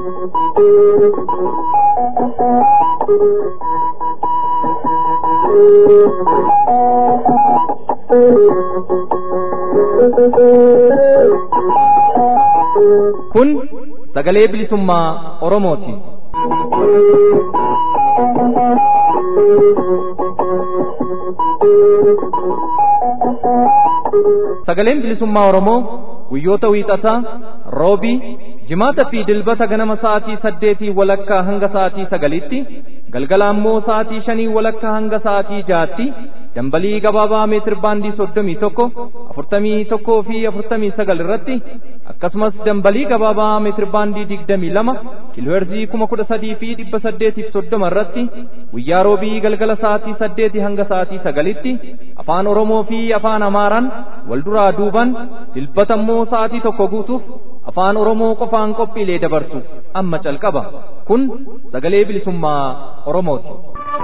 Kun sagalee bilisummaa Oromooti. Sagaleen bilisummaa Oromoo guyyoota wiixataa, roobii, jimaata fi dilbata ganama sa'aatii 8 walakkaa hanga sa'aatii 9tti, galgala ammoo sa'aatii 5 walakkaa hanga sa'aatii 6tti dambalii gabaabaa meetir baandii 31, 41 fi 49 irratti akkasumas dambalii gabaabaa meetir baandii 22 kiilooherzii 13,830 irratti guyyaa roobii galgala sa'aatii 8 hanga sa'aatii 9tti afaan Oromoo fi afaan Amaaraan wal duraa duuban dilbata immoo sa'aatii 1 guutuuf afaan Oromoo qofaan qophiilee dabarsu amma calqaba. Kun sagalee bilisummaa Oromooti.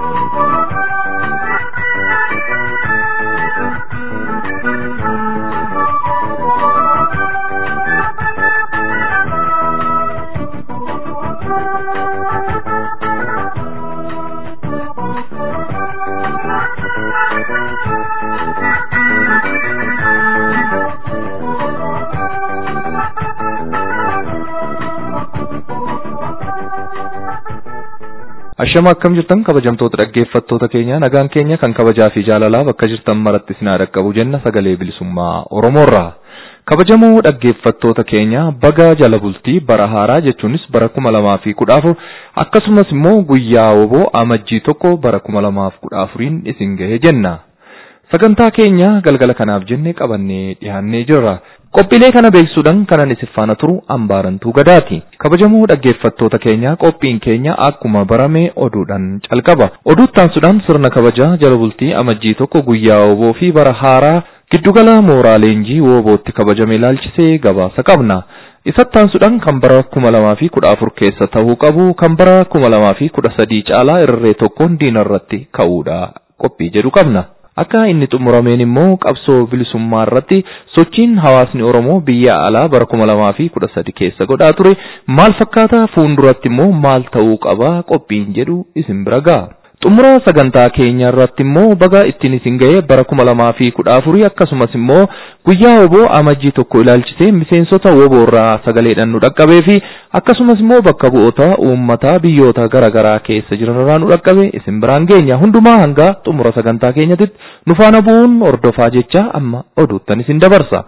Ashama akkam jirtan kabajamtoota dhaggeeffattoota keenya, nagaan keenya kan kabajaa fi jaalalaa bakka jirtan maratti isin dhaqqabu jenna sagalee bilisummaa Oromoorraa. Kabajamoo dhaggeeffattoota keenya baga jala bultii bara haaraa jechuunis bara 2014 akkasumas immoo guyyaa woboo amajjii 1 bara 2014 isin gahe jenna. Sagantaa keenya galgala kanaaf jennee qabannee dhiyaannee jirra. Qophiilee kana beeksisuudhaan kanan isin faana turu Ambaarantuu Gadaati. Kabajamoo dhaggeeffattoota keenya qophiin keenya akkuma barame oduudhaan calqaba. Oduuttaansuudhaan sirna kabajaa jala bultii amajjii 1 guyyaa woboo fi bara haaraa giddugala mooraa leenjii wobootti kabajame ilaalchisee gabaasa qabna. Isattaansuudhaan kan bara 2014 keessa ta'uu qabu kan bara 2013 caalaa irree tokkoon diinarratti ka'uudha qophii jedhu qabna. Akka inni xumurameen immoo qabsoo bilisummaa irratti sochiin hawaasni Oromoo biyya alaa bara 2013 keessa godhaa ture maal fakkaata, fuulduratti immoo maal ta'uu qaba qophiin jedhu isin bira ga'a. Xumura sagantaa keenya irratti immoo baga ittiin isin ga'e bara 2014 akkasumas immoo guyyaa woboo amajjii 1 ilaalchisee miseensota woboo irraa sagaleedhaan nu dhaqqabee fi akkasumas immoo bakka bu'oota uummataa biyyoota garaagaraa keessa jiran irraa nu dhaqqabe isin biraan geenya. Hundumaa hanga xumura sagantaa keenyatti nu faana bu'uun hordofaa jecha amma oduuttan isin dabarsa.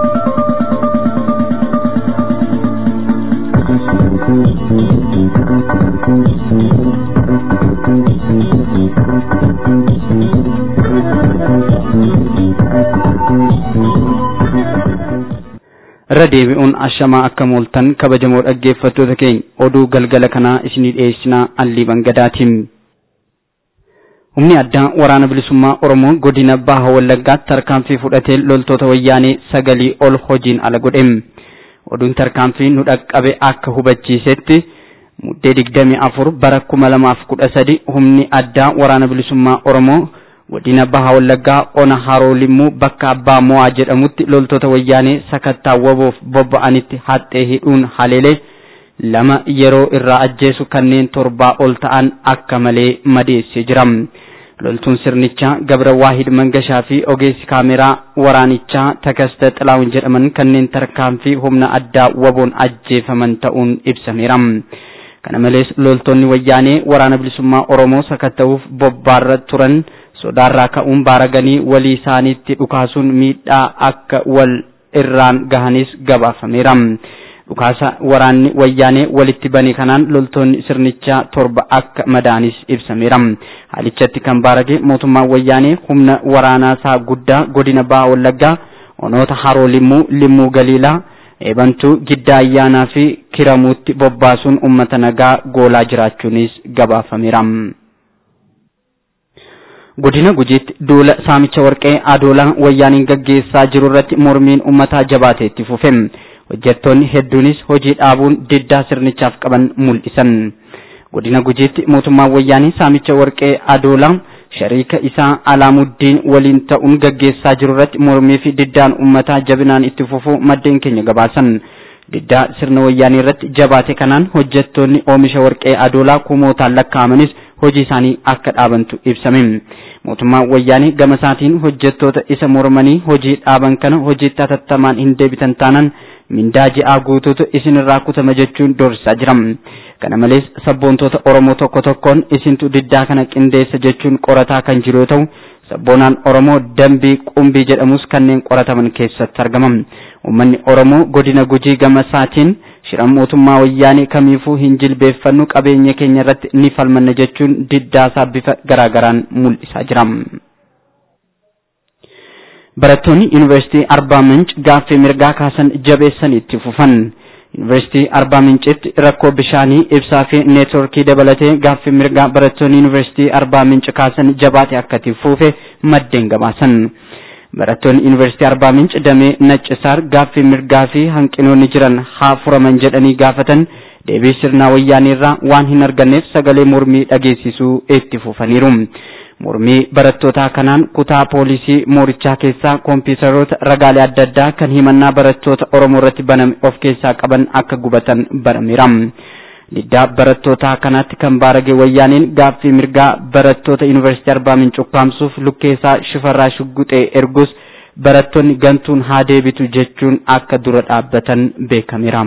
Radeebi'uun ashamaa akka mooltan kabajamoo dhaggeeffattoota keenya oduu galgala kanaa isinii dhiyeessina Alliiban Gadaatiin. Humni addaa waraana bilisummaa Oromoo godina Baha Wallaggaatti tarkaanfii fudhatee loltoota wayyaanee 9 ol hojiin ala godhe. Oduun tarkaanfii nu dhaqqabe akka hubachiisetti muddee 24 bara 2013 humni addaa waraana bilisummaa Oromoo godina Baha Wallaggaa ona Haroo Limmuu bakka Abbaa Mo'aa jedhamutti loltoota wayyaanee sakattaa woboof bobba'anitti haxxee hidhuun haleelee 2 yeroo irraa ajjeesu kanneen 7 ol ta'an akka malee madeessee jira. Loltuun sirnichaa Gabra Waahid Mangashaa fi ogeessi kaameraa waraanichaa Takasta Xilaawun jedhaman kanneen tarkaanfii humna addaa woboon ajjeefaman ta'uun ibsameera. Kana malees loltoonni wayyaanee waraana bilisummaa Oromoo sakatta'uuf bobbaarra turan sodaarraa ka'uun baaraganii walii isaaniitti dhukaasuun miidhaa akka wal irraan gahanis gabaafameera. Dhukaasa waraanni wayyaanee walitti bane kanaan loltoonni sirnichaa 7 akka madaanis ibsameera. Haalichatti kan baarage mootummaan wayyaanee humna waraanaasaa guddaa godina Baha Wallaggaa onoota Haroo Limmuu, Limmuu Galiilaa, Eebantuu, Giddaa Ayyaanaa fi Kiramuutti bobbaasuun uummata nagaa goolaa jiraachuunis gabaafameera. Godina Gujiitti duula saamicha warqee Adoolaa wayyaaniin gaggeessaa jiru irratti mormiin uummataa jabaatee itti fufe. Hojjettoonni hedduunis hojii dhaabuun diddaa sirnichaaf qaban mul'isan. Godina Gujiitti mootummaan wayyaanii saamicha warqee Adoolaa shariika isaa Alaamuddin waliin ta'uun gaggeessaa jiru irratti mormii fi diddaan uummataa jabinaan itti fufuu maddeen keenya gabaasan. diddaa sirna wayyaanee irratti jabaate kanaan hojjettoonni oomisha warqee adoolaa kumootaan lakkaa'amanis hojii isaanii akka dhaabantu ibsame. Mootummaan wayyaanee gama isaatiin hojjettoota isa mormanii hojii dhaaban kana hojiitti hatattamaan hin deebitan taanaan mindaa ji'aa guutuutu isinirraa kutama jechuun doorsisaa jira. Kana malees sabboontoota Oromoo tokko tokkoon isintu diddaa kana qindeessa jechuun qorataa kan jiru yoo ta'u, sabboonaan Oromoo dambii qumbii jedhamus kanneen qorataman keessatti argama. Uummanni Oromoo godina Gujii gama isaatiin shira mootummaa wayyaanee kamiifuu hin jilbeeffannu qabeenya keenya irratti ni falmanna jechuun diddaasaa bifa garaagaraan mul'isaa jira. Barattoonni Yuunivarsiitii Arbaa Minch gaaffii mirgaa kaasan jabeessan itti fufan. Yuunivarsiitii Arbaa Minchitti rakkoo bishaanii, ibsaa fi neetworkii dabalatee gaaffii mirgaa barattoonni Yuunivarsiitii Arbaa Minch kaasan jabaate akka itti fufe maddeen gabaasan. Barattoonni Yuunivarsiitii Arbaa Minch damee Naccisaar gaaffii mirgaa fi hanqinoonni jiran haa furaman jedhanii gaafatan deebii sirnaa wayyaanee irraa waan hin arganneef sagalee mormii dhageessisuu itti fufaniiru. Mormii barattootaa kanaan kutaa poolisii moorichaa keessaa kompiitaroota ragaalee adda addaa kan himannaa barattoota Oromoo irratti baname of keessaa qaban akka gubatan barameera. Diddaa barattootaa kanatti kan baarage wayyaaneen gaaffii mirgaa barattoota Yuunivarsiitii Arbaa Minch ukkaamsuuf lukkeessaa Shifarraa Shugguxee ergus barattoonni gantuun haa deebitu jechuun akka dura dhaabbatan beekameera.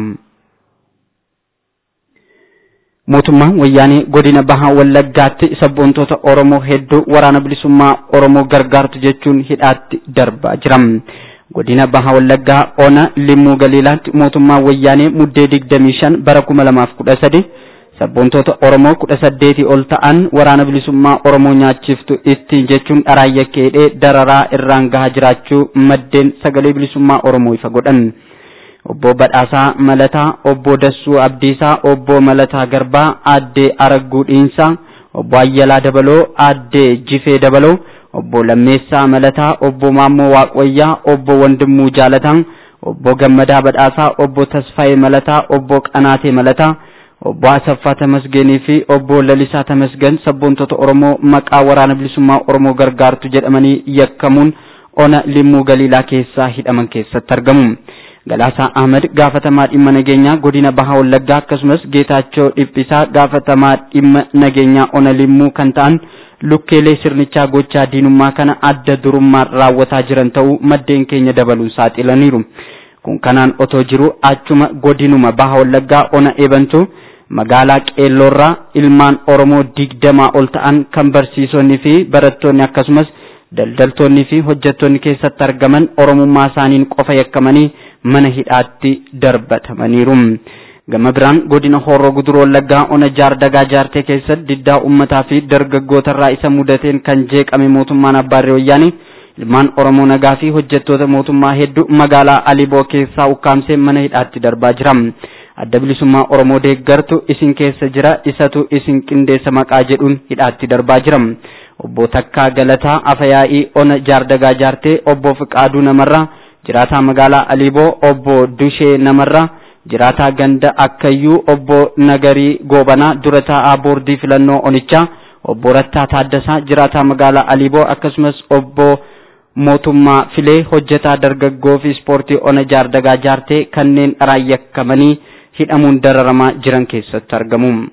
Mootummaan wayyaanee godina Bahaa Wallaggaatti sabboontoota Oromoo hedduu waraana bilisummaa Oromoo gargaartu jechuun hidhaatti darbaa jira. Godina Bahaa Wallaggaa Ona Limmuu Galiilaatti mootummaan wayyaanee muddee 25 bara 2013 sabboontoota Oromoo 18 ol ta'an waraana bilisummaa Oromoo nyaachiftu ittiin jechuun dharaayyakkeedhee dararaa irraan gahaa jiraachuu maddeen sagalee bilisummaa Oromoo ifa godhan. Obbo Badhaasaa Malataa, Obbo Dassuu Abdiisaa, Obbo Malataa Garbaa, Aadde Aragguu Dhiinsaa, Obbo Ayyalaa Dabaloo, Aadde Jifee Dabaloo, Obbo Lammeessaa Malataa, Obbo Maammoo Waaqwayyaa, Obbo Wandimmuu Jaalataa, Obbo Gammadaa Badhaasaa, Obbo Tasfaayee Malataa, Obbo Qanaatee Malataa, Obbo Asaffaa Tamasgeenii fi Obbo Lalisaa Tamasgeen sabboontoota Oromoo maqaa waraana bilisummaa Oromoo gargaartu jedhamanii yakkamuun Ona Limmuu Galiilaa keessaa hidhaman keessatti argamu. Galaasaa Ahmed gaafatamaa dhimma nageenyaa godina Bahaa Wallaggaa akkasumas Geetaachoo Dhiphisaa gaafatamaa dhimma nageenyaa Ona Limmuu kan ta'an lukkeelee sirnichaa gochaa diinummaa kana adda durummaan raawwataa jiran ta'uu maddeen keenya dabaluun saaxilaniiru. Kun kanaan otoo jiru achuma godinuma Bahaa Wallaggaa Ona Eebantuu magaalaa Qeelloorraa ilmaan Oromoo 20 ol ta'an kan barsiisonni fi barattoonni akkasumas daldaltoonni fi hojjettoonni keessatti argaman Oromummaa isaaniin qofa yakkamanii mana hidhaatti darbatamaniiru. Gama biraan godina Horroo Guduruu Wallaggaa Ona Jaardagaa Jaartee keessatti diddaa uummataa fi dargaggootarraa isa mudateen kan jeeqame mootummaan Abbaarree Wayyaanee ilmaan Oromoo nagaa fi hojjettoota mootummaa hedduu magaalaa Aliboo keessaa ukkaamsee mana hidhaatti darbaa jira. Adda bilisummaa Oromoo deeggartu isin keessa jira isatu isin qindeessa maqaa jedhuun hidhaatti darbaa jira. Obbo Takkaa Galataa Afayaa'ii Ona Jaardagaa Jaartee, Obbo Fiqaaduu Namarraa jiraataa magaalaa Aliboo, Obbo Dushee Namarraa jiraataa ganda Akkayyuu, Obbo Nagarii Goobanaa dura taa'aa boordii filannoo Onichaa, Obbo Rattaa Taaddasaa jiraataa magaalaa Aliboo akkasumas Obbo Mootummaa Filee hojjetaa dargaggoo fi ispoortii Ona Jaardagaa Jaartee kanneen raayyakamanii hidhamuun dararamaa jiran keessatti argamu.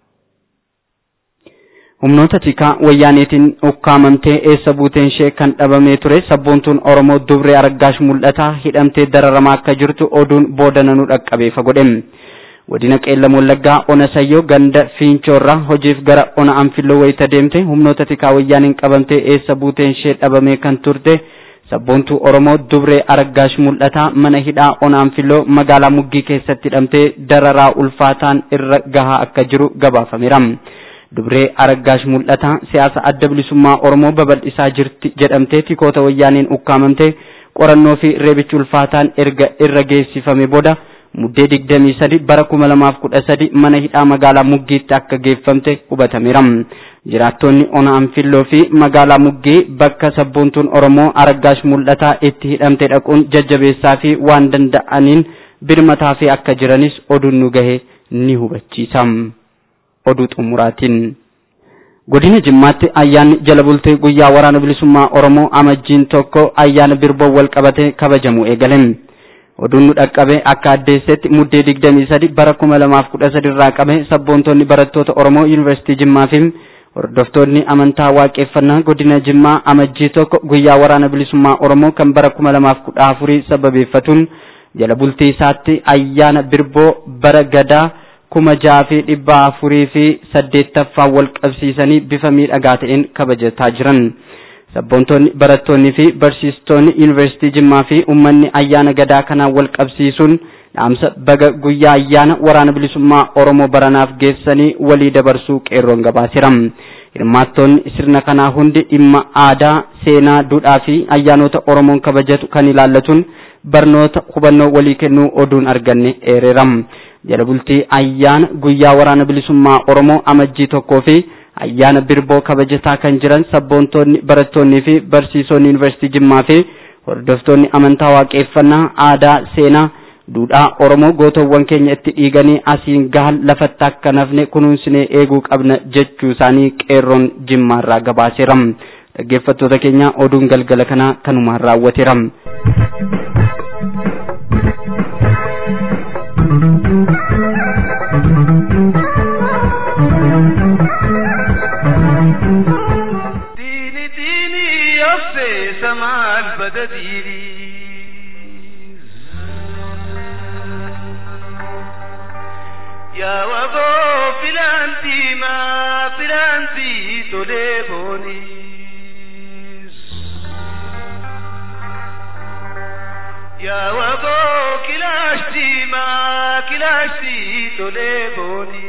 Humnoota tikaa wayyaaneetiin ukkaamamtee eessa buuteen ishee kan dhabamee ture sabboontuun Oromoo Dubree Aragaash mul'ataa hidhamtee dararamaa akka jirtu oduun boodananuu dhaqqabeefa godhe. Godina Qeellam Wallaggaa Ona Sayyoo ganda Fiinchoorraa hojiif gara Ona Anfilloo wayita deemte humnoota tikaa wayyaaniin qabamtee eessa buuteen ishee dhabamee kan turte sabboontuu Oromoo Dubree Aragaash mul'ataa mana hidhaa Ona Anfilloo magaalaa Muggii keessatti hidhamtee dararaa ulfaataan irra gahaa akka jiru gabaafameera. Dubree Aragaash mul'ataa siyaasa adda bilisummaa Oromoo babal'isaa jirti jedhamtee tikoota wayyaaniin ukkaamamtee qorannoo fi reebichi ulfaataan erga irra geessifame booda muddee 23 bara 2013 mana hidhaa magaalaa Muggiitti akka geeffamte hubatameera. Jiraattonni Ona Anfilloo fi magaalaa Muggii bakka sabboontuun Oromoo Aragaash mul'ataa itti hidhamte dhaquun jajjabeessaa fi waan danda'aniin birmataa fi akka jiranis oduun nu gahe ni hubachiisa. Oduu xumuraatiin godina Jimmaatti ayyaanni jala bultee guyyaa waraana bilisummaa Oromoo amajjiin tokko ayyaana birboo wal qabatee kabajamu eegale. oduun nu dhaqqabe akka addeessetti muddee 23 bara 2013 irraa qabe sabboontonni barattoota Oromoo Yuunivarsiitii Jimmaa fi hordoftoonni amantaa waaqeffannaa godina Jimmaa amajjii tokko guyyaa waraana bilisummaa Oromoo kan bara 2014 sababeeffatuun jala bultii isaatti ayyaana birboo bara gadaa 6408 wal qabsiisanii bifa miidhagaa ta'een kabajataa jiran. Sabboontonni barattoonni fi barsiistonni Yuunivarsiitii Jimmaa fi uummanni ayyaana gadaa kanaan wal qabsiisuun dhaamsa baga guyyaa ayyaana waraana bilisummaa Oromoo baranaaf geessanii walii dabarsuu qeerroon gabaaseera. Hirmaattonni sirna kanaa hundi dhimma aadaa, seenaa, duudhaa fi ayyaanota Oromoon kabajatu kan ilaallatuun barnoota hubannoo walii kennuu oduun arganne eereera. Jala bultii ayyaana guyyaa waraana bilisummaa Oromoo amajjii tokkoo fi ayyaana birboo kabajataa kan jiran sabboontonni barattoonni fi barsiisonni Yuunivarsiitii Jimmaa fi hordoftoonni amantaa waaqeffannaa aadaa, seenaa, duudhaa Oromoo gootowwan keenya itti dhiiganii asiin gahan lafatti akka nafne kunuunsinee eeguu qabna jechuu isaanii qeerroon Jimmaarraa gabaaseera. Dhaggeeffattoota keenya oduun galgala kanaa kanumaan raawwateera. ديني يفسي سماع البدديري يا وبو فلانتي ما فلانتي تليبوني يا وبو كلاشتي ما كلاشتي تليبوني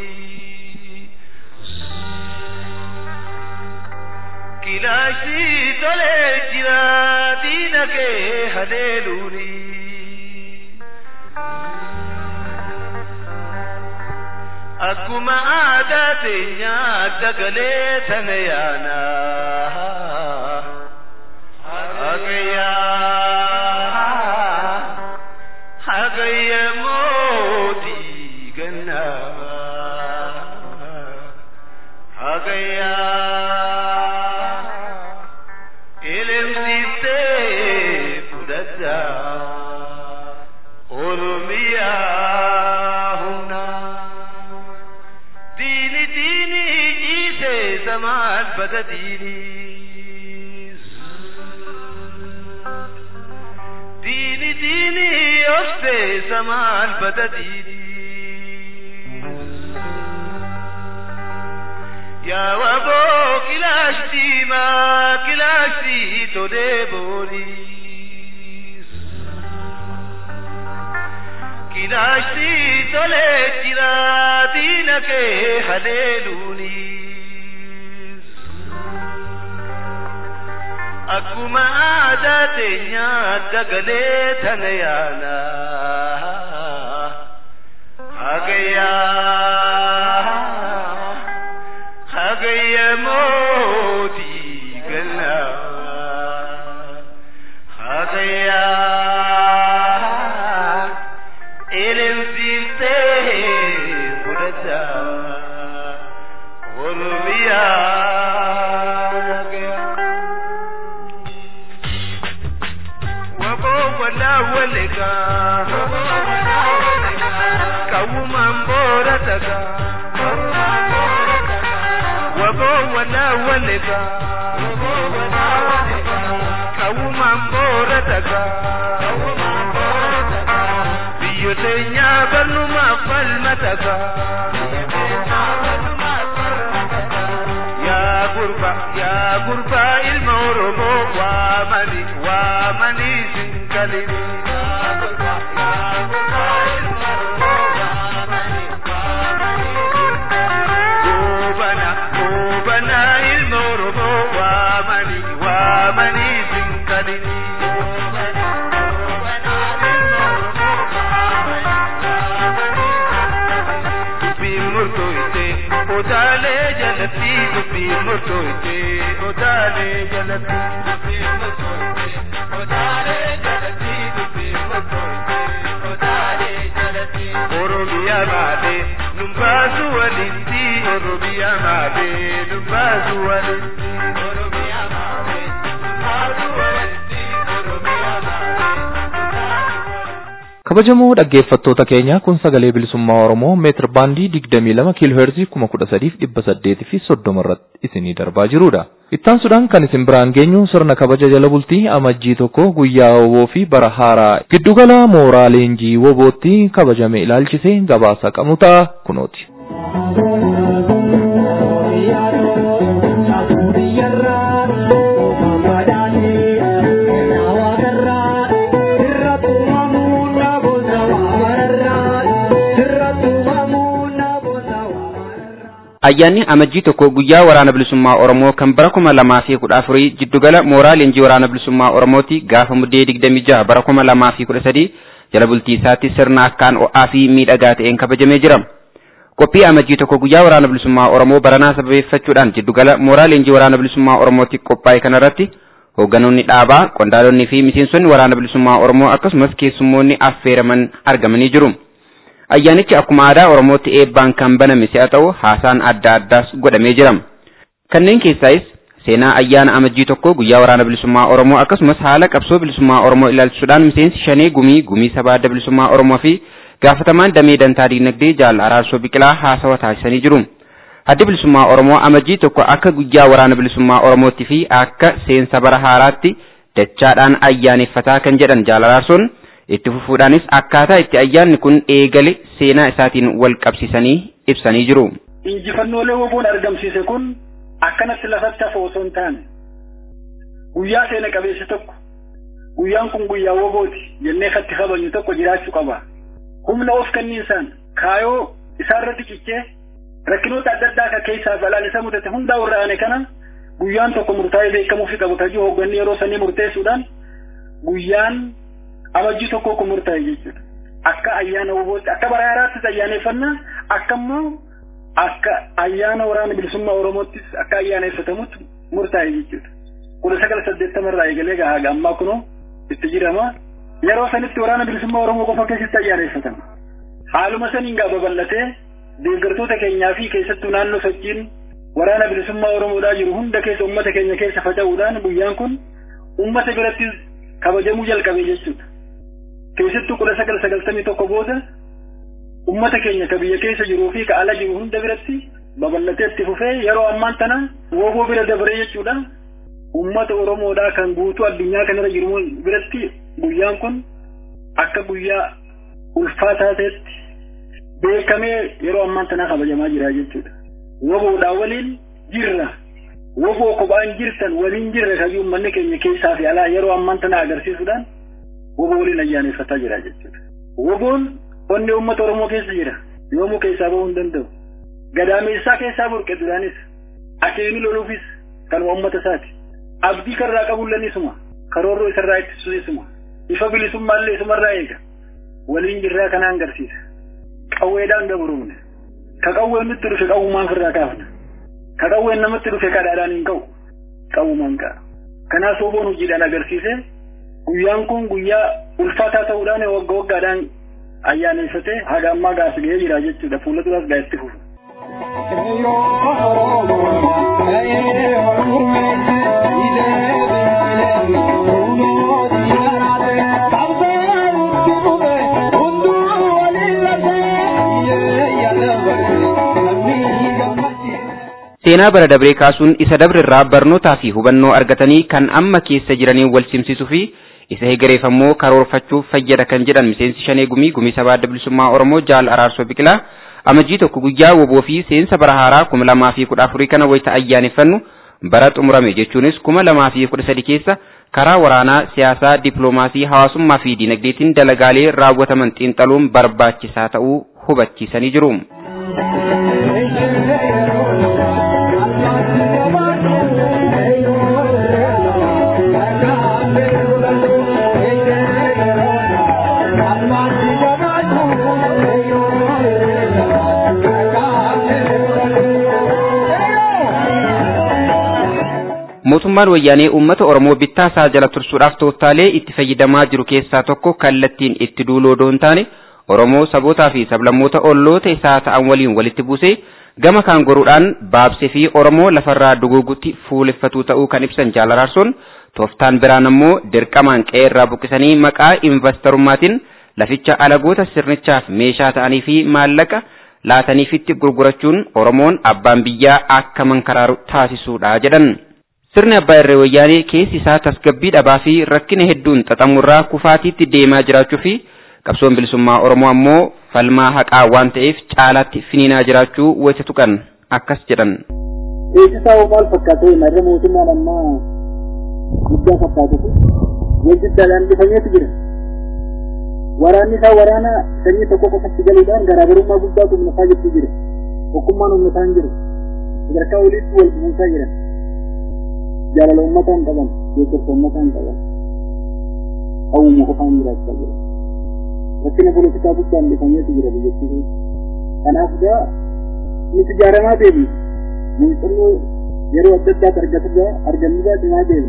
كلاشتي تليجرا دينك هليلوني أكما عادتنا دقلت نيانا حقيا موتي قنا حقيا إلم سيف ددا أرميا زمان بدديني ديني أفسي زمان بدديني يا وابو كلاشتي ما كلاشتي تدبوني كلاشتي تلجرا دينك هليلوني أكما عادتنا دقلت نيانا حقيا موتي قلنا حقيا إلم سيلته مدتا ورميا ولك كوما بورتك وبونا ولك كوما بورتك بيوتنا بنما فلمتك يا غربا المورمو وامني سنكلني غوبنا المورمو وامني سنكلني Otale jalati dupi motoite otale jalati dupi motoite otale jalati dupi motoite otale jalati Oromia made numbazu waliti Oromia made numbazu waliti Oromia made numbazu waliti Oromia made Kabajamoo dhaggeeffattoota keenya kun sagalee bilisummaa Oromoo meetir baandii 22 kiilooheerzii 13830 fi 30 irratti isinii darbaa jirudha. Ittaan sudaan kan isin biraan geenyu sirna kabaja jala bultii amajjii tokko guyyaa woboo fi bara haaraa giddugala mooraa leenjii wobootti kabajame ilaalchisee gabaasa qabnu ta'a kunooti. Ayyaanni amajjii tokko guyyaa waraana bilisummaa Oromoo kan bara 2014 jiddugala mooraa leenjii waraana bilisummaa Oromooti gaafa muddee 26 bara 2013 jala bultii isaatti sirna akkaan ho'aa fi miidhagaa ta'een kabajamee jira. Qophii amajjii tokko guyyaa waraana bilisummaa Oromoo baranaa sababeeffachuudhaan jiddugala mooraa leenjii waraana bilisummaa Oromooti qophaa'e kanarratti hoogganoonni dhaabaa, qondaalonni fi miseensonni waraana bilisummaa Oromoo akkasumas keessummoonni affeeraman argamanii jiru. Ayyaanichi akkuma aadaa Oromootti eebbaan kan baname si'a ta'u haasaan adda addaas godhamee jira. Kanneen keessaayis seenaa ayyaana amajjii tokko guyyaa waraana bilisummaa Oromoo akkasumas haala qabsoo bilisummaa Oromoo ilaalchisuudhaan miseensi shanee gumii sabaa adda bilisummaa Oromoo fi gaafatamaan damee dantaa diinagdee Jaal Araarsoo Biqilaa haasawa taasisanii jiru. Addi bilisummaa Oromoo amajjii tokko akka guyyaa waraana bilisummaa Oromootti fi akka seensa bara haaraatti dachaadhaan ayyaaneffataa kan jedhan Jaal Araarsoon itti fufuudhaanis akkaataa itti ayyaanni kun eegale seenaa isaatiin wal qabsiisanii ibsanii jiru. Injifannoolee woboon argamsiise kun akkanatti lafatti hafoo osoo hin taane guyyaa seena qabeessa tokko guyyaan kun guyyaa wobooti jennee fatti kabajnu tokko jiraachuu qaba. Humna of kenniinsaan kaayoo isaarratti cichee rakkinoota adda addaa akka keessaa balaalisa mudate hundaa warraane kana guyyaan tokko murtaa'ee beekamuufi qabu tajuu hoogganni yeroo sanii murteessuudhaan guyyaan amajjii tokko kun murtaa'e jechuudha. Akka ayyaana wobootti akka bara haaraattis ayyaaneffannaa akkammoo akka ayyaana waraana bilisummaa Oromoottis akka ayyaaneffatamutti murtaa'e jechuudha. 1980 irraa eegalee gahaa ammaa kunoo itti jirama. Yeroo sanitti waraana bilisummaa Oromoo qofa keessatti ayyaaneffatama. Haaluma saniin gaa babal'atee deeggartoota keenyaa fi keessattuu naannoo sochiin waraana bilisummaa Oromoodhaa jiru hunda keessa uummata keenya keessa faca'uudhaan guyyaan kun uummata biratti kabajamuu jalqabe jechuudha. Keessattuu 1991 booda uummata keenya ka biyya keessa jiruu fi ka ala jiru hunda biratti babal'atee itti fufee yeroo ammaan tana woboo bira dabaree jechuudha. Uummata Oromoodhaa kan guutuu addunyaa kanarra jiru biratti guyyaan kun akka guyyaa ulfaataa ta'etti beekamee yeroo ammaan tana kabajamaa jira jechuudha. Woboodhaa waliin jirra. Woboo kophaan jirtan waliin jirra kan uummanni keenya keessaa fi alaa yeroo ammaan tana agarsiisuudhaan woboo waliin ayyaaneffataa jira jechuudha. Woboon onnee uummata Oromoo keessa jira. Yoomuu keessaa bahuu hin danda'u. Gadaameessaa keessaa burqe duraanis akeeni loluufis kan uummata isaati. Abdii karraa qabuullee isuma. Karoorroo isarraa ittisuus isuma. Ifa bilisummaallee isumarraa eega. Waliin jirraa kana agarsiisa. Qawweedhaan gabrumne. Ka qawween nutti dhufe qawwumaan firraa kaafna. Ka qawween namatti dhufe kadhaadhaan hin ka'u. Qawwumaan ka'a. Kanaaf woboon hojiidhaan agarsiise guyyaan kun guyyaa ulfaataa ta'uudhaan waggaadhaan ayyaaneffatee haga ammaa gaas ga'ee jira jechuudha. Fuula duraas gaa itti fufu. Seenaa bara dabree kaasuun isa dabrirraa barnootaa fi hubannoo argatanii kan amma keessa jiranii wal simsiisuu fi isa hegereeffammoo karoorfachuuf fayyada kan jedhan miseensi shanee gumii sabaa adda bilisummaa Oromoo Jaal Araarsoo Biqilaa amajjii tokko guyyaa woboo fi seensa bara haaraa 2014 kana wayita ayyaaneffannu bara xumurame jechuunis 2013 keessa karaa waraanaa siyaasaa dippiloomaasii hawaasummaa fi diinagdeetiin dalagaalee raawwataman xiinxaluun barbaachisaa ta'uu hubachiisanii jiru. mootummaan wayyaanee uummata Oromoo bittaa isaa jala tursuudhaaf tooftaalee itti fayyadamaa jiru keessaa tokko kallattiin itti duuloo doon taane Oromoo sabootaa fi sablammoota olloota isaa ta'an waliin walitti buusee gama kaan goruudhaan baabsee fi Oromoo lafarraa duguugutti fuuleffatuu ta'uu kan ibsan Jaal Araarsoon tooftaan biraan ammoo dirqamaan qe'ee irraa buqqisanii maqaa investorummaatiin laficha alagoota sirnichaaf meeshaa ta'anii fi maallaqa laataniifitti gurgurachuun Oromoon abbaan biyyaa akka mankaraaru taasisuudha jedhan. Sirni abbaa irree wayyaanee keessi isaa tasgabbii dhabaa fi rakkina hedduun xaxamurraa kufaatiitti deemaa jiraachuu fi qabsoon bilisummaa Oromoo ammoo falmaa haqaa waan ta'eef caalaatti finiinaa jiraachuu wayita tuqan akkas jedhan. Eegsisaa maal fakkaatee narra mootummaan ammaa guddaa fakkaatutu wajjiddaadhaan dhifameetu jira. Waraanni isaa waraana sanyii tokko qofatti galuudhaan garaagarummaa guddaa uummataa jechuu jira. Tokkummaan uummataa hin jiru. Sadarkaa oliitti wal buusaa jira. Jaalala uummataa hin qaban, deeggarsa uummataa hin qaban. Hawwuma qofaan jiraachaa jira. Rakkina poolitikaa guddaan dhifameetu jira biyyattii. Kanaaf gaa nuti ijaaramaa deebi. Muuxannoo yeroo adda addaatti argamnisaa cimaa deebi.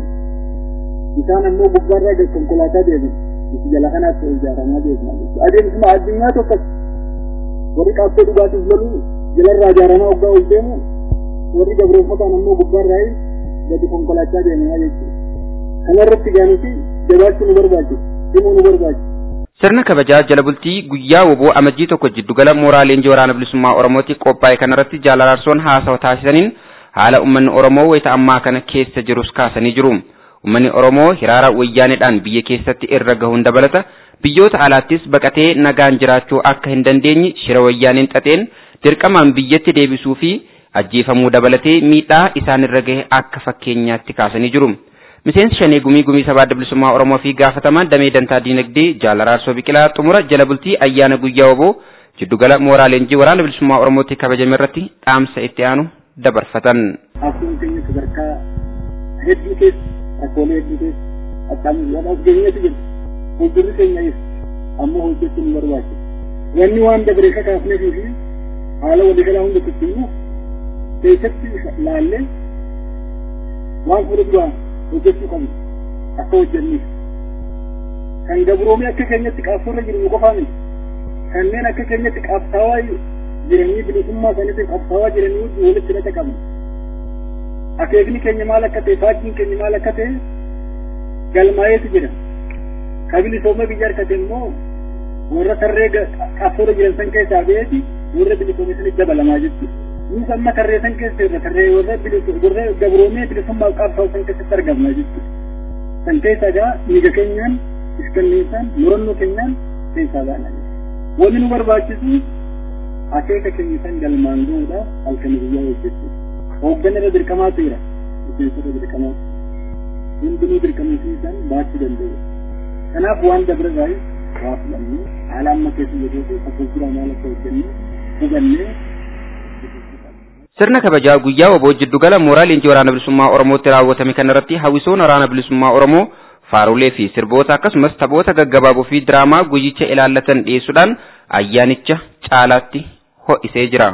Isaan ammoo gubbaarraa gad konkolaataa deebi. Nuti jala kanaatti ijaaramaa deebina. Adeemsuma addunyaa tokko warri qaabboo dhugaatiif lolu jalarraa ijaaramaa waggaa ol deemu warri gabroonfataan ammoo gubbaarraa gadi konkolaataa deemaa jechuudha. Kanarratti gaanuti jabaachuu nu barbaachisa. Dhimuu nu barbaachisa. Sirna kabajaa jala bultii guyyaa woboo amajjii tokko jiddugala mooraa leenjii waraana bilisummaa Oromootti qophaa'e kanarratti Jaal Araarsoon haasawa taasisaniin haala uummanni Oromoo wayita ammaa kana keessa jirus kaasanii jiru. Uummanni Oromoo hiraara wayyaaneedhaan biyya keessatti irra gahuun dabalata biyyoota alaattis baqatee nagaan jiraachuu akka hin dandeenye shira wayyaaneen xaxeen dirqamaan biyyatti deebisuu fi ajjeefamuu dabalatee miidhaa isaan irra gahe akka fakkeenyaatti kaasanii jiru. Miseensi shanee gumii sabaa bilisummaa Oromoo fi gaafatamaan damee dantaa diinagdee Jaal Araarsoo Biqilaa xumura jala bultii ayyaana guyyaa woboo jiddugala mooraa leenjii waraana bilisummaa Oromootti kabajame irratti dhaamsa itti aanu dabarfatan. Akkuma keenya sadarkaa hedduu keessa rakkoolee hedduu keessa akkamiin geenyeetu jira. Fuuldurri keenya ammoo hojjechuun nu barbaachisa. Wanni waan dabaree kakaafneefii fi haala waliigalaa hunda tuttuunuuf keessatti laallee waan fuudhuudhaan hojjechuu qabnu akka hojjenniif kan gabroomee akka keenyatti qaabsoorra jiru qofaa miti kanneen akka keenyatti qaabsaawaa jiranii bilisummaa isaaniitiif qaabsaawaa jiranii wajjin walitti hidhata qabna. Akeekni keenya maal akka ta'e faajjiin keenya maal akka ta'e galmaa'eetu jira. Kabilisoomee biyya harkate immoo warra tarree qaabsoorra jiran san keessaa ba'eeti warra bilisoomee sanitti dabalamaa jechuudha. Nus amma tarree san keessa irra tarree warra gabroomee bilisummaa qaabsaa'u san keessatti argamna jechuudha. San keessaa gaa dhiiga keenyaan iskanneessaan murannoo keenyaan keessaa baana. Wanni nu barbaachisu akeeka keenya san galmaan ga'uudhaaf halkan guyyaa hojjechuudha. Hoogganni irra dirqamaatu jira. Miseensota dirqamaatu. Hundinuu dirqamsiisan baachuu danda'u. Kanaaf waan dabarraa'is waa fudhannee haala amma keessa jirru akka jira maal akka hojjennee hubannee Sirna kabajaa guyyaa woboo jiddugala mooraa leenjii waraana bilisummaa Oromootti raawwatame kanarratti hawwisoon waraana bilisummaa Oromoo faarulee fi sirboota akkasumas taphoota gaggabaaboo fi diraamaa guyyicha ilaallatan dhiyeessuudhaan ayyaanicha caalaatti ho'isee jira.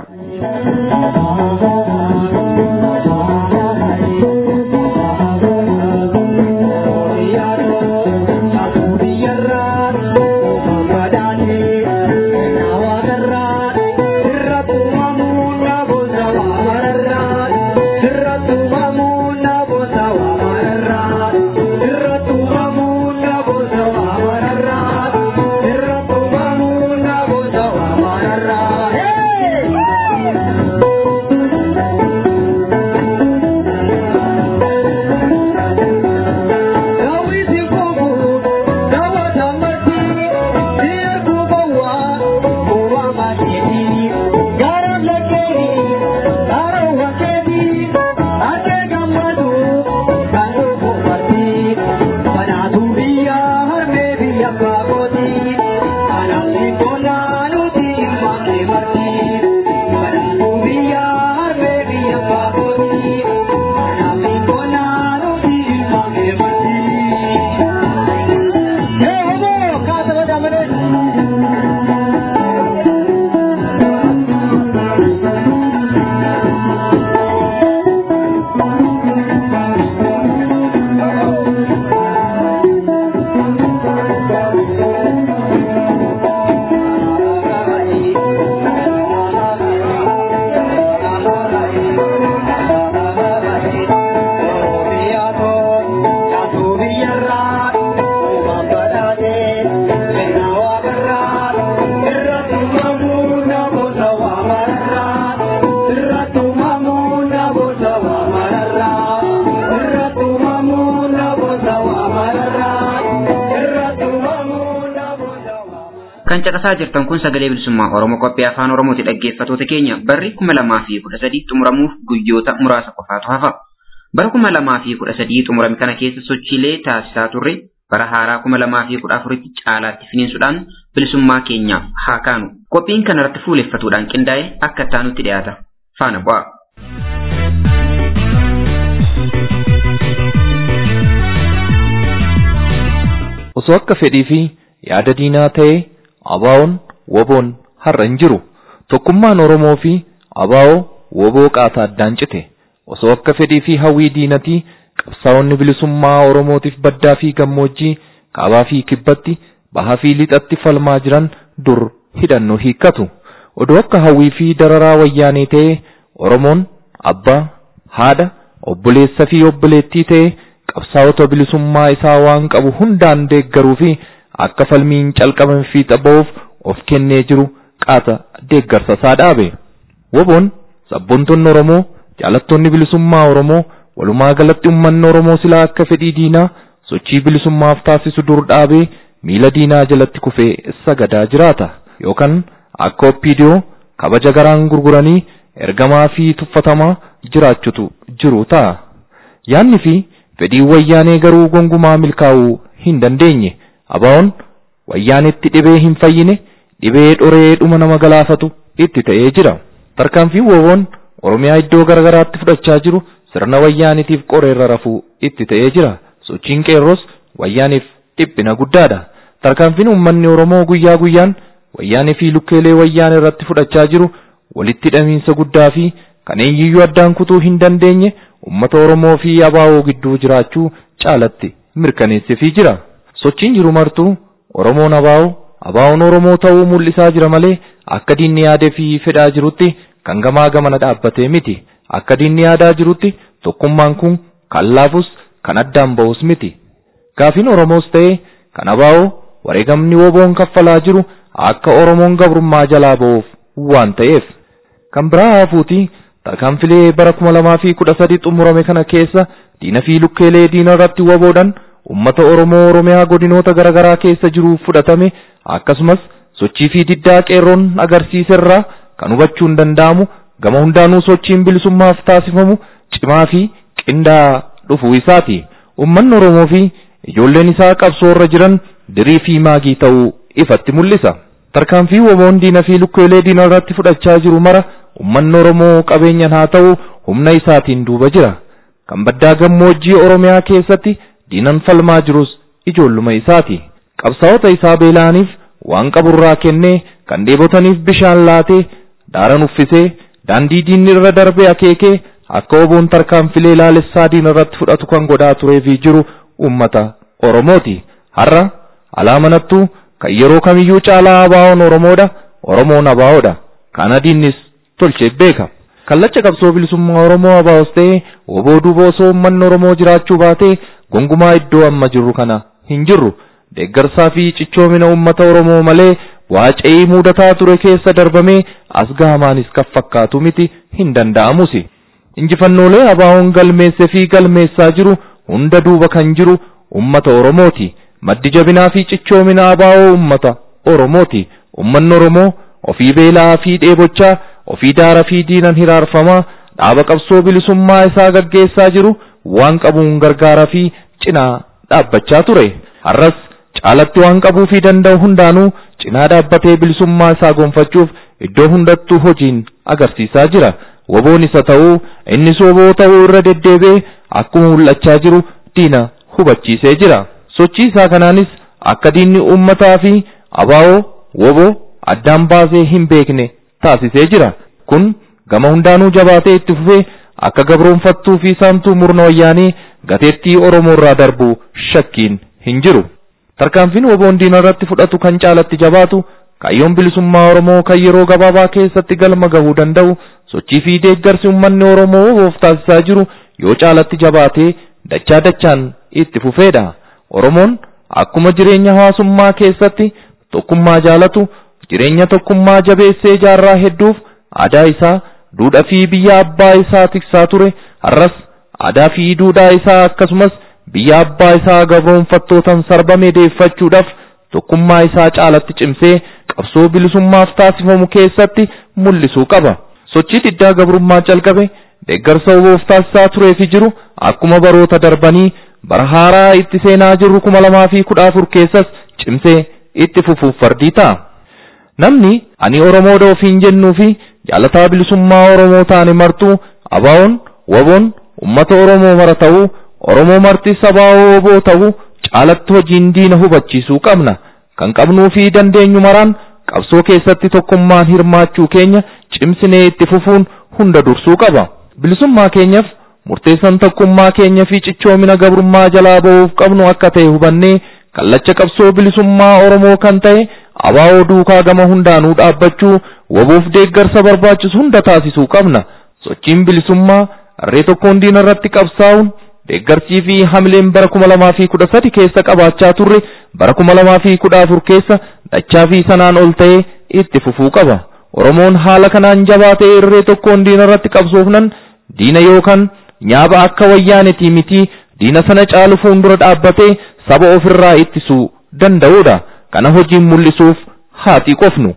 Kan caqasaa jirtan kun sagalee bilisummaa Oromoo qophii afaan Oromooti dhaggeeffattoota keenya barri 2013 xumuramuuf guyyoota muraasa qofaatu hafa. Bara 2013 xumurame kana keessa sochiilee taasisaa turre bara haaraa 2014tti caalaatti finiinsuudhaan bilisummaa keenya haa kaanu. Qophiin kana irratti fuuleffatuudhaan qindaa'e akka taanutti dhiyaata. Faana bu'aa. Osoo akka fedhii fi yaada diinaa ta'e abaa'oon woboon har'a hin jiru. Tokkummaan Oromoo fi abaa'oo woboo qaataa addaan cite. Osoo akka fedhii fi hawwii diinatii qabsaa'onni bilisummaa Oromootiif baddaa fi gammoojjii kaabaa fi kibbatti bahaa fi lixatti falmaa jiran dur hidhannoo hiikkatu. Odoo akka hawwii fi dararaa wayyaanee ta'e Oromoon abbaa, haadha, obboleessa fi obboleettii ta'e qabsaa'ota bilisummaa isaa waan qabu hundaan deeggaruu fi akka falmiin calqaban fiixa ba'uuf of kennee jiru qaata deeggarsa isaa dhaabe. Woboon sabboontonni Oromoo, jaalattoonni bilisummaa Oromoo, walumaa galatti uummanni Oromoo silaa akka fedhii diinaa sochii bilisummaaf taasisu dur dhaabee miila diinaa jalatti kufee sagadaa jiraata. Yookaan akka OPDO kabaja garaan gurguranii ergamaa fi tuffatamaa jiraachutu jiru ta'a. Yaanni fi fedhii wayyaanee garuu gongumaa milkaa'uu hin dandeenye. Abaa'oon wayyaanetti dhibee hin fayyine, dhibee dhoree dhuma nama galaafatu itti ta'ee jira. Tarkaanfii woboon Oromiyaa iddoo garagaraatti fudhachaa jiru sirna wayyaanitiif qoreerra rafuu itti ta'ee jira. Sochiin qeerroos wayyaaniif dhiphina guddaadha. Tarkaanfiin uummanni Oromoo guyyaa guyyaan wayyaanee fi lukkeelee wayyaanee irratti fudhachaa jiru walitti hidhamiinsa guddaa fi kan eenyuyyuu addaan kutuu hin dandeenye uummata Oromoo fi abaa'oo gidduu jiraachuu caalatti mirkaneessifii jira. Sochiin jiru martuu Oromoon abaa'oo, abaa'oon Oromoo ta'uu mul'isaa jira malee akka diinni yaadee fi fedhaa jirutti kan gamaa gamana dhaabbatee miti. Akka diinni yaadaa jirutti tokkummaan kun kan laafus kan addaan ba'us miti. Gaafiin Oromoos ta'ee kan abaa'oo wareegamni woboon kaffalaa jiru akka Oromoon gabrummaa jalaa ba'uuf waan ta'eef. Kan biraa hafuuti tarkaanfilee bara 2013 xumurame kana keessa diina fi lukkeelee diina irratti woboodhaan ummata Oromoo Oromiyaa godinoota garagaraa keessa jiru fudhatame akkasumas sochii fi diddaa qeerroon agarsiiserraa kan hubachuun danda'amu gama hundaanuu sochiin bilisummaaf taasifamu cimaa fi qindaa'aa dhufuu isaati. Uummanni Oromoo fi ijoolleen isaa qabsoorra jiran dirii fi maagii ta'uu ifatti mul'isa. Tarkaanfii woboon diina fi lukkeelee diina irratti fudhachaa jiru mara uummanni Oromoo qabeenyaan haa ta'u humna isaatiin duuba jira. Kan baddaa gammoojjii Oromiyaa keessatti diinan falmaa jirus ijoolluma isaati. Qabsaa'ota isaa beela'aniif waan qaburraa kennee kan dheebotaniif bishaan laatee daaran uffisee daandii diinni irra darbee akeekee akka woboon tarkaanfilee laalessaa diina irratti fudhatu kan godhaa turee fi jiru uummata Oromooti. Har'a alaamanattuu kan yeroo kamiyyuu caalaa abaa'oon Oromoodha, Oromoon abaa'oodha. Kana diinnis tolchee beeka. Kallacha qabsoo bilisummaa Oromoo abaa'os ta'ee woboo duuba osoo uummanni Oromoo jiraachuu baatee gongumaa iddoo amma jirru kana hin jirru. Deeggarsaa fi cichoomina uummata Oromoo malee waaca'ii mudataa ture keessa darbamee as gahamaanis kan fakkaatu miti hin danda'amusi. Injifannoolee abaa'oon galmeesse fi galmeessaa jiru hunda duuba kan jiru uummata Oromooti. Maddi jabinaa fi cichoomina abaa'oo uummata Oromooti. Uummanni Oromoo ofii beelaa fi dheebochaa, ofii daara fi diinan hiraarfamaa dhaaba qabsoo bilisummaa isaa gaggeessaa jiru waan qabuun gargaaraa fi cinaa dhaabbachaa ture. Har'as caalatti waan qabuu fi danda'u hundaanuu cinaa dhaabbatee bilisummaa isaa gonfachuuf iddoo hundattuu hojiin agarsiisaa jira. Woboon isa ta'uu innis woboo ta'uu irra deddeebi'ee akkuma mul'achaa jiru diina hubachiisee jira. Sochii isaa kanaanis akka diinni uummataa fi abaa'oo woboo addaan baasee hin beekne taasisee jira. Kun gama hundaanuu jabaatee itti fufee akka gabroonfattuu fi saamtuu murna wayyaanii gateettii Oromoo irraa darbu shakkiin hin jiru. Tarkaanfiin woboon diina irratti fudhatu kan caalatti jabaatu kaayyoon bilisummaa Oromoo kan yeroo gabaabaa keessatti galma gahuu danda'u sochii fi deeggarsi uummanni Oromoo woboof taasisaa jiru yoo caalatti jabaatee dachaa dachaan itti fufeedha. Oromoon akkuma jireenya hawaasummaa keessatti tokkummaa jaalatu jireenya tokkummaa jabeessee jaarraa hedduuf aadaa isaa, duudhaa fi biyya abbaa isaa tiksaa ture. Har'as aadaa fi duudhaa isaa akkasumas biyya abbaa isaa gabroonfattootaan sarbame deeffachuudhaaf tokkummaa isaa caalatti cimsee qabsoo bilisummaaf taasifamu keessatti mul'isuu qaba. Sochii diddaa gabrummaa calqabe deeggarsa WBOf taasisaa turee fi jiru akkuma baroota darbanii bara haaraa itti seenaa jirru 2014 keessas cimsee itti fufuuf fardii ta'a. Namni ani Oromoodha ofiin jennuu fi jaalataa bilisummaa Oromoo taane martuu ABO'n WBO'n ummata Oromoo mara ta'uu Oromoo marti sabaa WBO ta'uu caalatti hojiin diina hubachiisuu qabna. Kan qabnuu fi dandeenyu maraan qabsoo keessatti tokkummaan hirmaachuu keenya cimsinee itti fufuun hunda dursuu qaba. Bilisummaa keenyaaf murteessan tokkummaa keenya fi cichoomina gabrummaa jalaa ba'uuf qabnu akka ta'e hubannee kallacha qabsoo bilisummaa Oromoo kan ta'e ABO duukaa gama hundaanuu dhaabbachuu WBOf deeggarsa barbaachisu hunda taasisuu qabna. Sochiin bilisummaa harree tokkoon diina irratti qabsaa'uun deeggarsii fi hamileen bara 2013 keessa qabaachaa turre bara 2014 keessa dachaa fi sanaan ol ta'ee itti fufuu qaba. Oromoon haala kanaan jabaatee harree tokkoon diina irratti qabsoofnan diina yookaan nyaaba akka wayyaaneti miti diina sana caalu fuuldura dhaabbatee saba ofirraa ittisuu danda'udha. Kana hojiin mul'isuuf haati qofnu.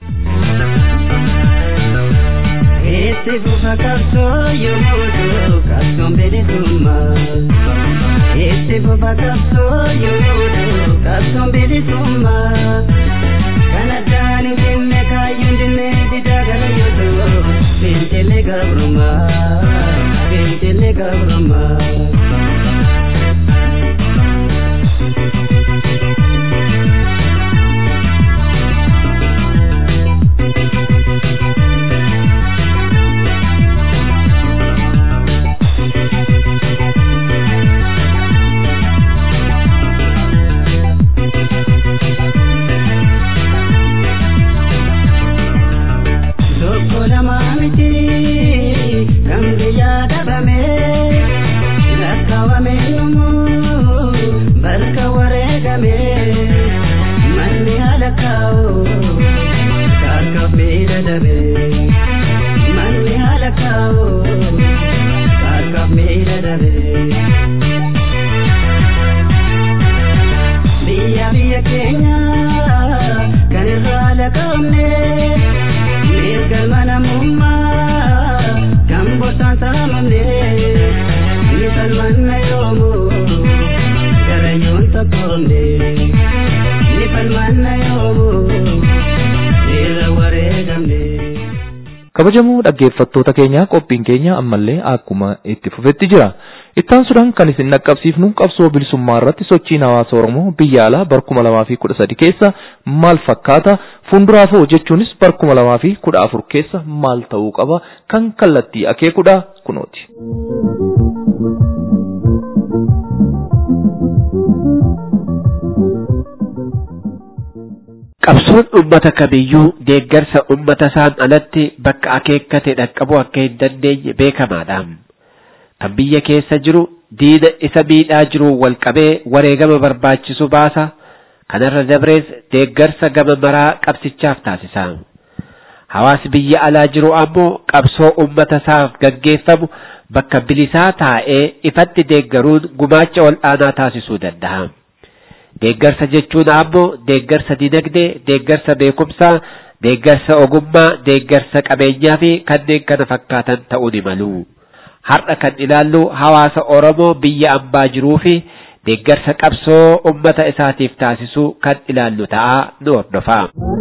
Kabajamoo dhaggeeffattoota keenya qophiin keenya ammallee akkuma itti fufetti jira. Ittaan sudaan kan isin naqqabsiifnu qabsoo bilisummaa irratti sochiin hawaasa Oromoo biyya alaa bara 2013 keessa maal fakkaata fuulduraafoo jechuunis bara 2014 keessa maal ta'uu qaba kan kallattii akeekudha kunooti. Qabsoon ummata kamiyyuu deeggarsa ummata isaan alatti bakka akeekkate dhaqqabuu akka hin dandeenye beekamaadha. Kan biyya keessa jiru diina isa miidhaa jiru wal qabee wareegama barbaachisu baasa. Kanarra dabrees deeggarsa gama maraa qabsichaaf taasisa. Hawaasi biyya alaa jiru ammoo qabsoo ummata isaaf gaggeeffamu bakka bilisaa taa'ee ifatti deeggaruun gumaacha wal'aanaa taasisuu danda'a. Deeggarsa jechuun ammoo deeggarsa dinagdee, deeggarsa beekumsaa, deeggarsa ogummaa, deeggarsa qabeenyaa fi kanneen kana fakkaatan ta'uu ni malu. Har'a kan ilaallu hawaasa Oromoo biyya ambaa jiruu fi deeggarsa qabsoo ummata isaatiif taasisuu kan ilaallu ta'a nu hordofa.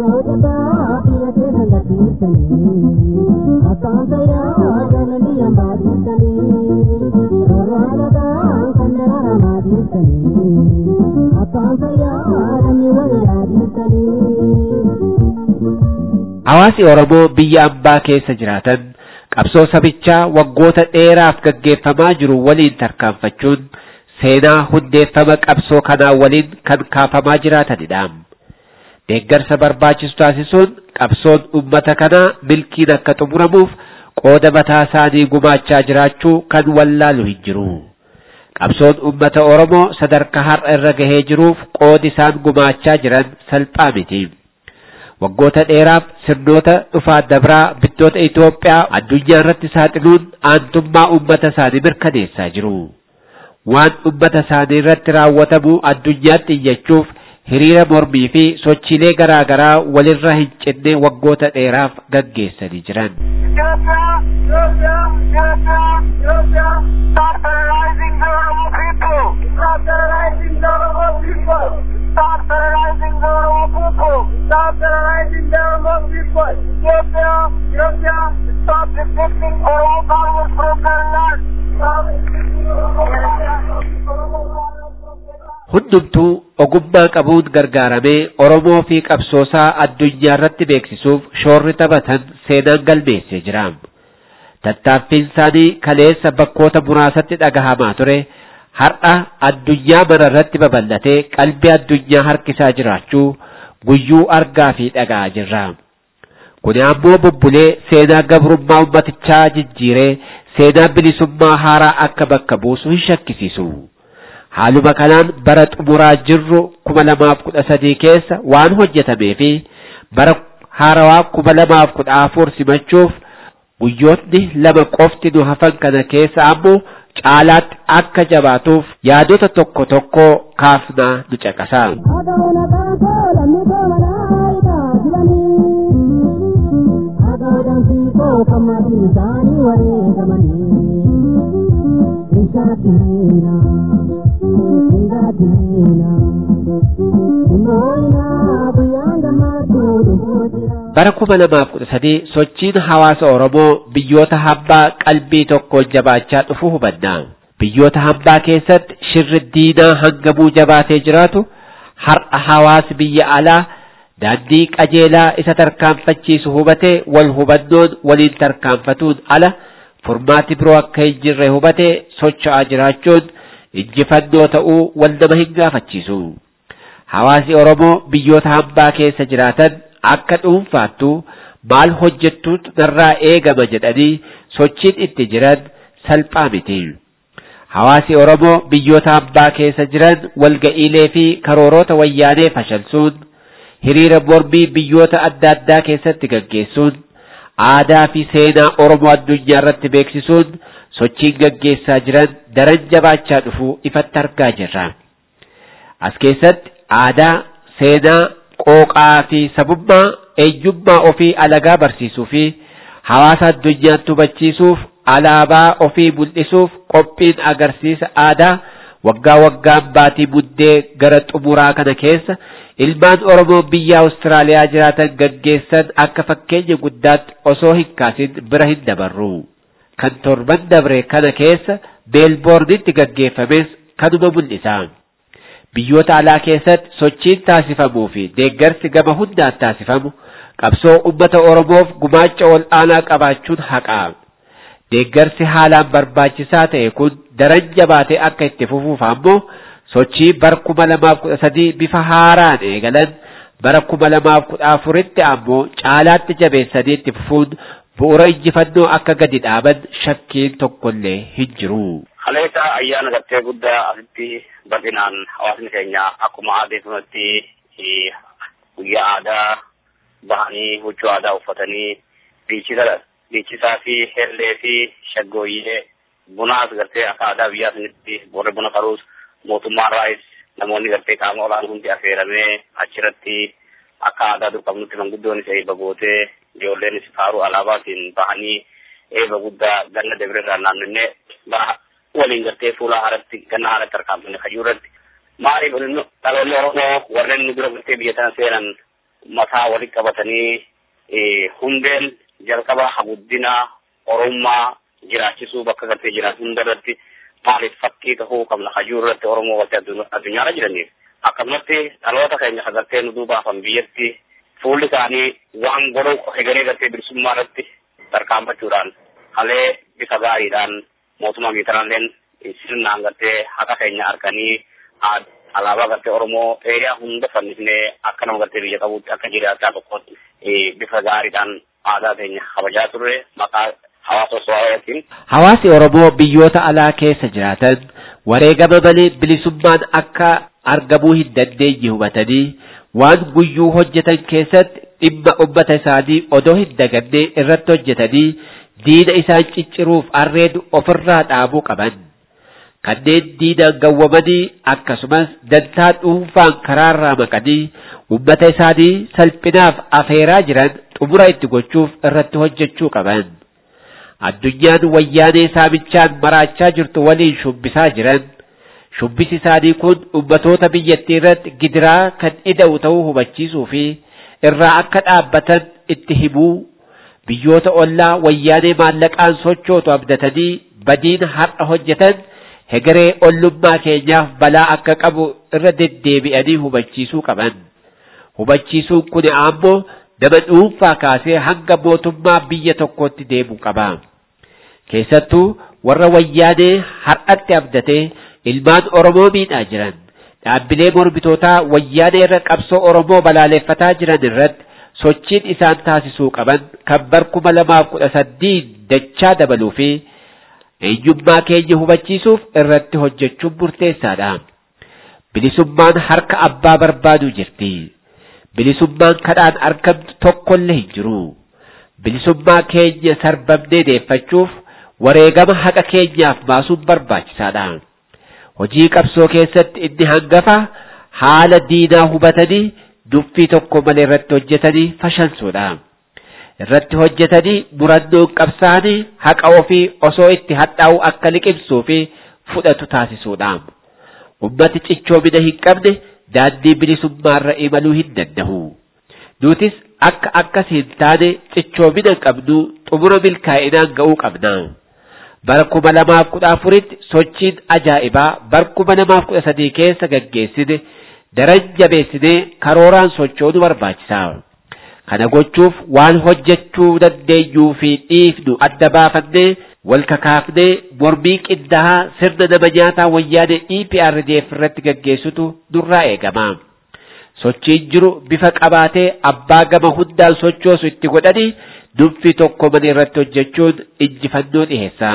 Hawaasi Oromoo biyya ambaa keessa jiraatan qabsoo sabichaa waggoota dheeraaf gaggeeffamaa jiru waliin tarkaanfachuun seenaa hundeeffama qabsoo kanaa waliin kan kaafamaa jiraatanidha. Deeggarsa barbaachisu taasisuun qabsoon ummata kanaa milkiin akka xumuramuuf qooda mataa isaanii gumaachaa jiraachuu kan wallaalu hin jiru. Qabsoon ummata Oromoo sadarkaa har'a irra gahee jiruuf qoodi isaan gumaachaa jiran salphaa miti. Waggoota dheeraaf sirnoota dhufaa dabraa bittoota Itoophiyaa addunyaa irratti saaxiluun aantummaa ummata isaanii mirkaneessaa jiru. Waan ummata isaanii irratti raawwatamu addunyaatti iyyachuuf hiriira mormii fi sochiilee garaa garaa walirra hin cinne waggoota dheeraaf gaggeessanii jiran. Hundumtuu ogummaa qabuun gargaaramee Oromoo fi qabsoosaa addunyaa irratti beeksisuuf shoorri taphatan seenaan galmeessee jira. Tattaaffiin isaanii kaleessa bakkoota muraasatti dhagahamaa ture har'a addunyaa mara irratti babal'atee qalbii addunyaa harkisaa jiraachuu guyyuu argaa fi dhaga'aa jirra. Kun ammoo bubbulee seenaa gabrummaa ummatichaa jijjiiree seenaa bilisummaa haaraa akka bakka buusu hin shakkisiisu. Haaluma kanaan bara xumuraa jirru 2013 keessa waan hojjetamee fi bara haarawaa 2014 simachuuf guyyootni lama qofti nu hafan kana keessa ammoo caalaatti akka jabaatuuf yaadota tokko tokko kaafnaa nu caqasa. Bara 2013 sochiin hawaasa Oromoo biyyoota hambaa qalbii tokkoon jabaachaa dhufu hubanna. Biyyoota hambaa keessatti shirri diinaa hangamuu jabaatee jiraatu har'a hawaasi biyya alaa daandii qajeelaa isa tarkaanfachiisu hubatee wal hubannoon waliin tarkaanfatuun ala furmaati biroo akka hin jirre hubatee socho'aa jiraachuun injifannoo ta'uu wal nama hin gaafachiisu. Hawaasi Oromoo biyyoota hambaa keessa jiraatan akka dhuunfaattu maal hojjettuutu narraa eegama jedhanii sochiin itti jiran salphaa miti. Hawaasi Oromoo biyyoota hambaa keessa jiran walga'iilee fi karoorota wayyaanee fashalsuun hiriira mormii biyyoota adda addaa keessatti gaggeessuun aadaa fi seenaa Oromoo addunyaa irratti beeksisuun sochiin gaggeessaa jiran daran jabaachaa dhufuu ifatti argaa jirra. As keessatti aadaa, seenaa, qooqaa fi sabummaa eenyummaa ofii alagaa barsiisuu fi hawaasa addunyaatti hubachiisuuf alaabaa ofii mul'isuuf qophiin agarsiisa aadaa waggaa waggaan baatii muddee gara xumuraa kana keessa ilmaan Oromoo biyya Awustiraaliyaa jiraatan gaggeessan akka fakkeenya guddaatti osoo hin kaasin bira hin dabarru. Kan torban dabre kana keessa Meelboornitti gaggeeffames kanuma mul'isa. Biyyoota alaa keessatti sochiin taasifamuu fi deeggarsi gama hundaan taasifamu qabsoo uummata Oromoof gumaacha ol aanaa qabaachuun haqa. Deeggarsi haalaan barbaachisaa ta'e kun daran jabaatee akka itti fufuuf ammoo sochii bara 2013 bifa haaraan eegalan bara 2014tti ammoo caalaatti jabeessanii itti fufuun bu'uura injifannoo akka gadi dhaaban shakkiin tokkollee hin jiru. Kaleessa ayyaana gartee guddaa asitti bal'inaan hawaasni keenya akkuma adeemsifamatti guyyaa aadaa bahanii huccuu aadaa uffatanii dhiichisaa fi hellee fi shaggooyyee bunaas gartee akka aadaa biyyaa sanitti warri buna qaruus mootummaan raayis namoonni gartee qaama olaanaa hundi affeeramee achirratti akka aadaa dur qabnutti manguddoonis eebba gootee ijoolleenis faaruu alaabaatiin bahanii eebba guddaa ganna dabirerraa naannannee waliin gartee fuula haaratti ganna haaratti argaamne kajuurratti maaliif dhaloonni Oromoo warreen nu dura gartee biyya tana seenan mataa walitti qabatanii hundeen jalqaba guddina Oromummaa jiraachisuu bakka gartee jiran hundarratti maaliif fakkii tahuu qabna kajuurratti Oromoo gartee addunyaarra jiraniif akkasumatti dhaloota keenya gartee nu duubaafan biyyatti fuulli isaanii waan godhuu egalee gartee bilisummaa irratti tarkaanfachuudhaan halee bifa gaariidhaan mootummaa miitaraaleen sirnaan gartee haqa keenya arganii alaabaa gartee Oromoo dheeraa hunda fannisnee akka nama gartee biyya qabuutti akka jiraataa tokkotti bifa gaariidhaan aadaa keenya kabajaa turre maqaa hawaasa Oswaayootiin. Hawaasi Oromoo biyyoota alaa keessa jiraatan wareegama malee bilisummaan akka argamuu hin dandeenye hubatanii waan guyyuu hojjetan keessatti dhimma ummata isaanii odoo hin daganne irratti hojjetanii diina isaan cicciruuf arreedu ofirraa dhaabuu qaban. kanneen diinaan gawwamanii akkasumas dantaa dhuunfaan karaarraa maqanii ummata isaanii salphinaaf afeeraa jiran xumura itti gochuuf irratti hojjechuu qaban. Addunyaan wayyaanee saamichaan maraachaa jirtu waliin shubbisaa jiran. Shubbisi isaanii kun ummatoota biyyattii irratti gidiraa kan ida'u ta'uu hubachiisuu fi irraa akka dhaabbatan itti himuu, biyyoota ollaa wayyaanee maallaqaan sochootu abdatanii badiin har'a hojjetan hegeree ollummaa keenyaaf balaa akka qabu irra deddeebi'anii hubachiisuu qaban. Hubachiisuun kun ammoo nama dhuunfaa kaasee hanga mootummaa biyya tokkootti deemuu qaba. Keessattuu warra wayyaanee har'atti abdatee ilmaan Oromoo miidhaa jiran, dhaabbilee mormitootaa wayyaanee irra qabsoo Oromoo balaaleffataa jiran irratti sochiin isaan taasisuu qaban kan bara 2018 dachaa dabaluu fi eenyummaa keenya hubachiisuuf irratti hojjechuun murteessaadha. Bilisummaan harka abbaa barbaaduu jirti. Bilisummaan kadhaan argamtu tokkollee hin jiru. Bilisummaa keenya sarbamnee deeffachuuf wareegama haqa keenyaaf baasuun barbaachisaadha. Hojii qabsoo keessatti inni hangafa haala diinaa hubatanii duffii tokko malee irratti hojjetanii fashalsuudha. Irratti hojjetanii murannoon qabsaanii haqa ofii osoo itti hadhaa'u akka liqimsuu fi fudhatu taasisuudha. Ummati cichoomina hin qabne daandii bilisummaarra imaluu hin danda'u. Nutis akka akkas hin taane cichoomina qabnu xumura milkaa'inaan ga'uu qabna. Bara 2014tti sochiin ajaa'ibaa bara 2013 keessa gaggeessine daran jabeessinee karooraan sochoonu barbaachisa. Kana gochuuf waan hojjechuu dandeenyuu fi dhiifnu adda baafannee wal kakaafnee mormii qindaa'aa sirna nama nyaataa wayyaanee EPRDF irratti gaggeessutu nurraa eegama. Sochiin jiru bifa qabaatee abbaa gama hundaan sochoosu itti godhanii duffii tokko malee irratti hojjechuun injifannoo dhiheessa.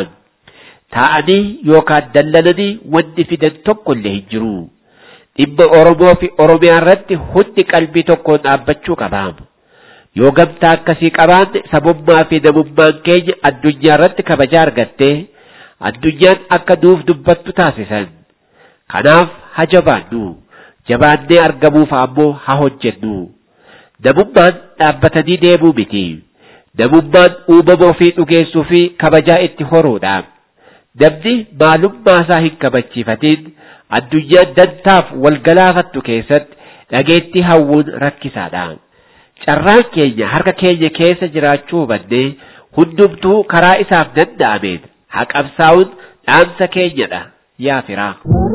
Taa'anii yookaan dallananii wanti fidan tokkollee hin jiru. Dhimma Oromoo fi Oromiyaa irratti hundi qalbii tokkoon dhaabbachuu qaba. Yoo gamtaa akkasii qabaanne sabummaa fi namummaan keenya addunyaa irratti kabajaa argattee addunyaan akka nuuf dubbattu taasisan. Kanaaf haa jabaannu. Jabaannee argamuuf ammoo haa hojjennu. Namummaan dhaabbatanii deemuu miti. Namummaan uumama ofii dhugeessuu fi kabajaa itti horuudha. Namni maalummaa isaa hin kabachiifatiin addunyaan dantaaf wal galaafattu keessatti dhageettii hawwuun rakkisaadha. Carraan keenya harka keenya keessa jiraachuu hubannee hundumtuu karaa isaaf danda'ameen haa qabsaa'uun dhaamsa keenyadha yaa firaa.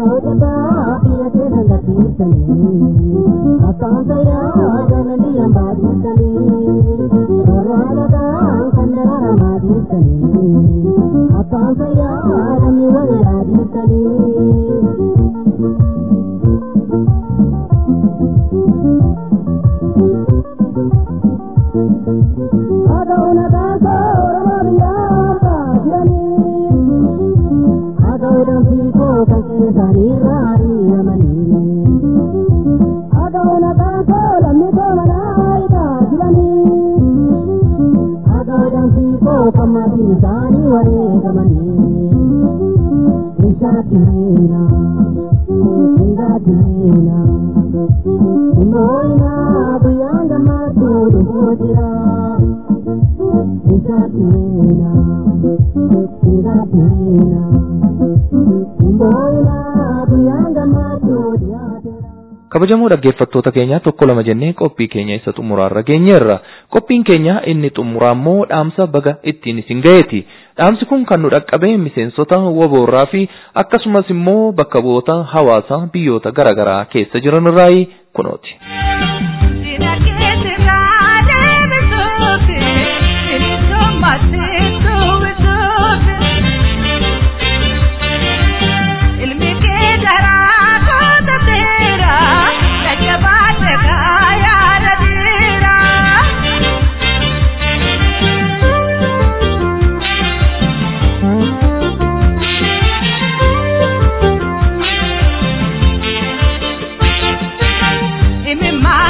Kabajamoo dhaggeeffattoota keenya tokko lama jennee qophii keenya isa xumuraarra geenyeerra. Qophiin keenya inni xumuraa immoo dhaamsa baga ittiin isin ga'eeti. Dhaamsi kun kan nu dhaqqabe miseensota WBOrraa fi akkasumas immoo bakka bu'oota hawaasa biyyoota garaagaraa keessa jiran irraayi kunooti. Me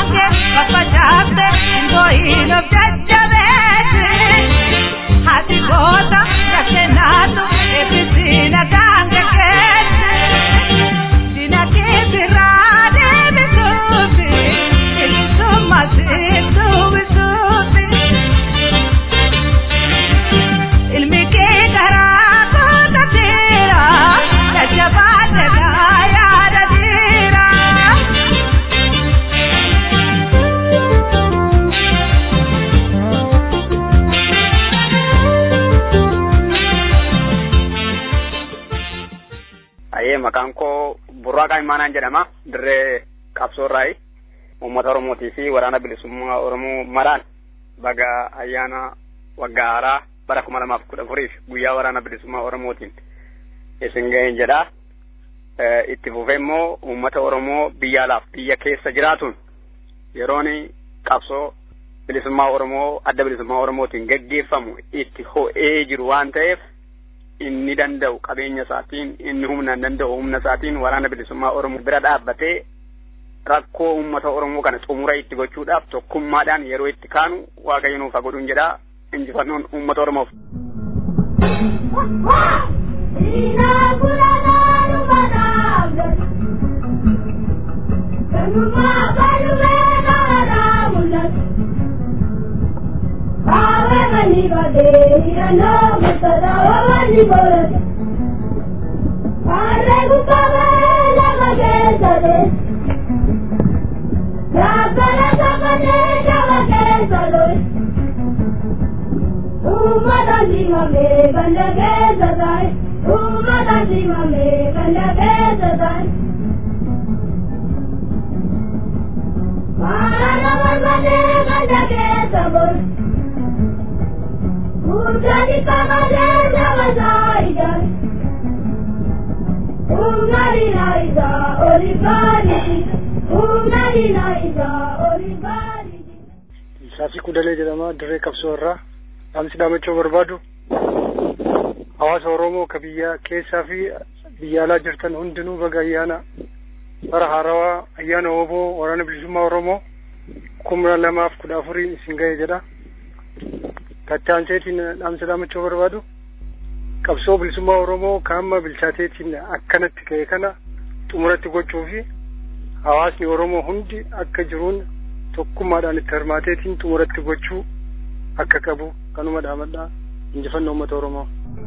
maqaan koo Burraaqaa Imaanaan jedhama. Dirree qabsoorraayi. Uummata Oromootii fi waraana bilisummaa Oromoo maraan baga ayyaana waggaa haaraa bara 2014 guyyaa waraana bilisummaa Oromootiin isin ga'een jedha. Itti fufee immoo uummata Oromoo biyya alaaf biyya keessa jiraatuun yeroon qabsoo bilisummaa Oromoo adda bilisummaa Oromootiin gaggeeffamu itti ho'ee jiru waan ta'eef inni danda'u qabeenya isaatiin inni humna danda'u humna isaatiin waraana bilisummaa Oromoo bira dhaabbatee rakkoo uummata Oromoo kana xumura itti gochuudhaaf tokkummaadhaan yeroo itti kaanu Waaqayyo nuuf haa godhuun jedha. Injifannoon uummata Oromoof. Saasi Kudalee jedhama dirree qabsoorraa dhaamsi dhaamachuu barbaadu hawaasa Oromoo ka biyya keessaa fi biyya alaa jirtan hundinuu baga ayyaana bara haarawaa ayyaana oboo waraana bilisummaa Oromoo 2014 isin ga'e jedha. Tattaanseetiin dhaamsi dhaamachuu barbaadu qabsoo bilisummaa Oromoo kaamma bilchaateetiin akkanatti ka'e kana xumuratti gochuu fi hawaasni Oromoo hundi akka jiruun tokkummaadhaan itti hirmaateetiin xumuratti gochuu akka qabu kanuma dhaamadha. Injifannoo uummata Oromoo.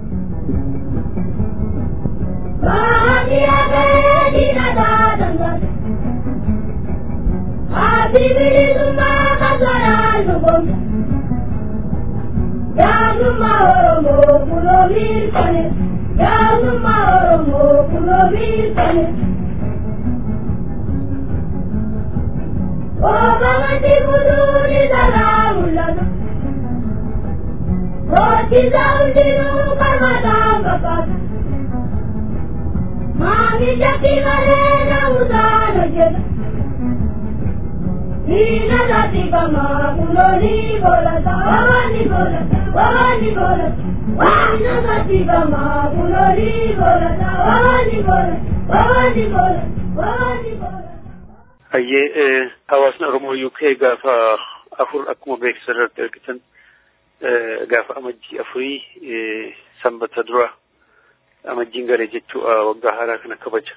Ayyee hawaasni Oromoo UK gaafa afur akkuma beeksisa irratti argitan gaafa amajjii afurii sanbata dura amajjiin garee jechuu waggaa haaraa kana kabaja.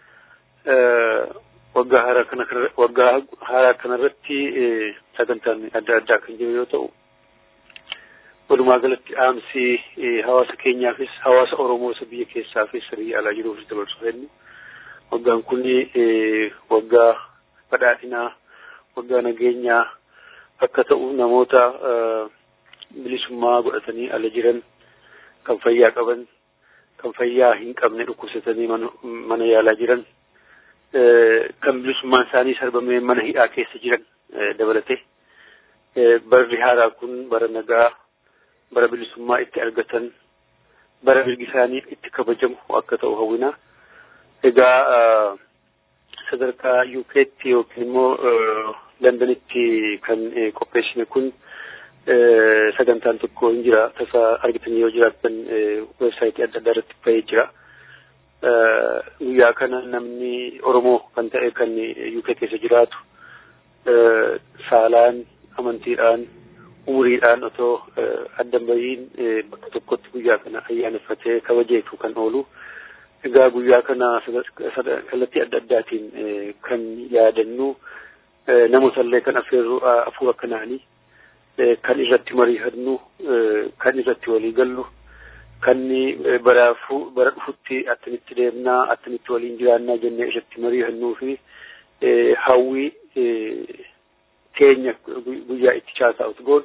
Waggaa haaraa kanarratti sagantaan adda addaa kan jiru yoo ta'u walumaa galatti dhaamsi hawaasa keenyaafis hawaasa Oromoo isa biyya keessaafis biyya alaa jiruufis dabarsuu fedhu. Waggaan kun waggaa badhaadhinaa waggaa nageenyaa akka ta'u namoota bilisummaa godhatanii ala jiran kan fayyaa qaban kan fayyaa hin qabne dhukkubsatanii mana yaalaa jiran kan bilisummaan isaanii sarbamee mana hidhaa keessa jiran dabalate barri haaraa kun bara nagaa bara bilisummaa itti argatan bara mirgi isaanii itti kabajamu akka ta'u hawwina. Egaa sadarkaa UK'tti yookiin immoo Londonitti kan qopheessine kun sagantaan tokko hin jira tasa argitanii yoo jiraatan websaayitii adda addaa irratti ba'ee jira. Guyyaa kana namni Oromoo kan ta'e kan UK keessa jiraatu saalaan amantiidhaan umuriidhaan otoo addan bahiin bakka tokkotti guyyaa kana ayyaaneffatee kabajeetu kan oolu. Egaa guyyaa kana kallattii adda addaatiin kan yaadannu namoota illee kan afur akkanaanii kan irratti mari'annu kan irratti walii gallu kan bara dhufutti attamitti deemnaa attamitti waliin jiraannaa jennee irratti mari'annuu fi hawwii keenya guyyaa itti chaasa'utu goonu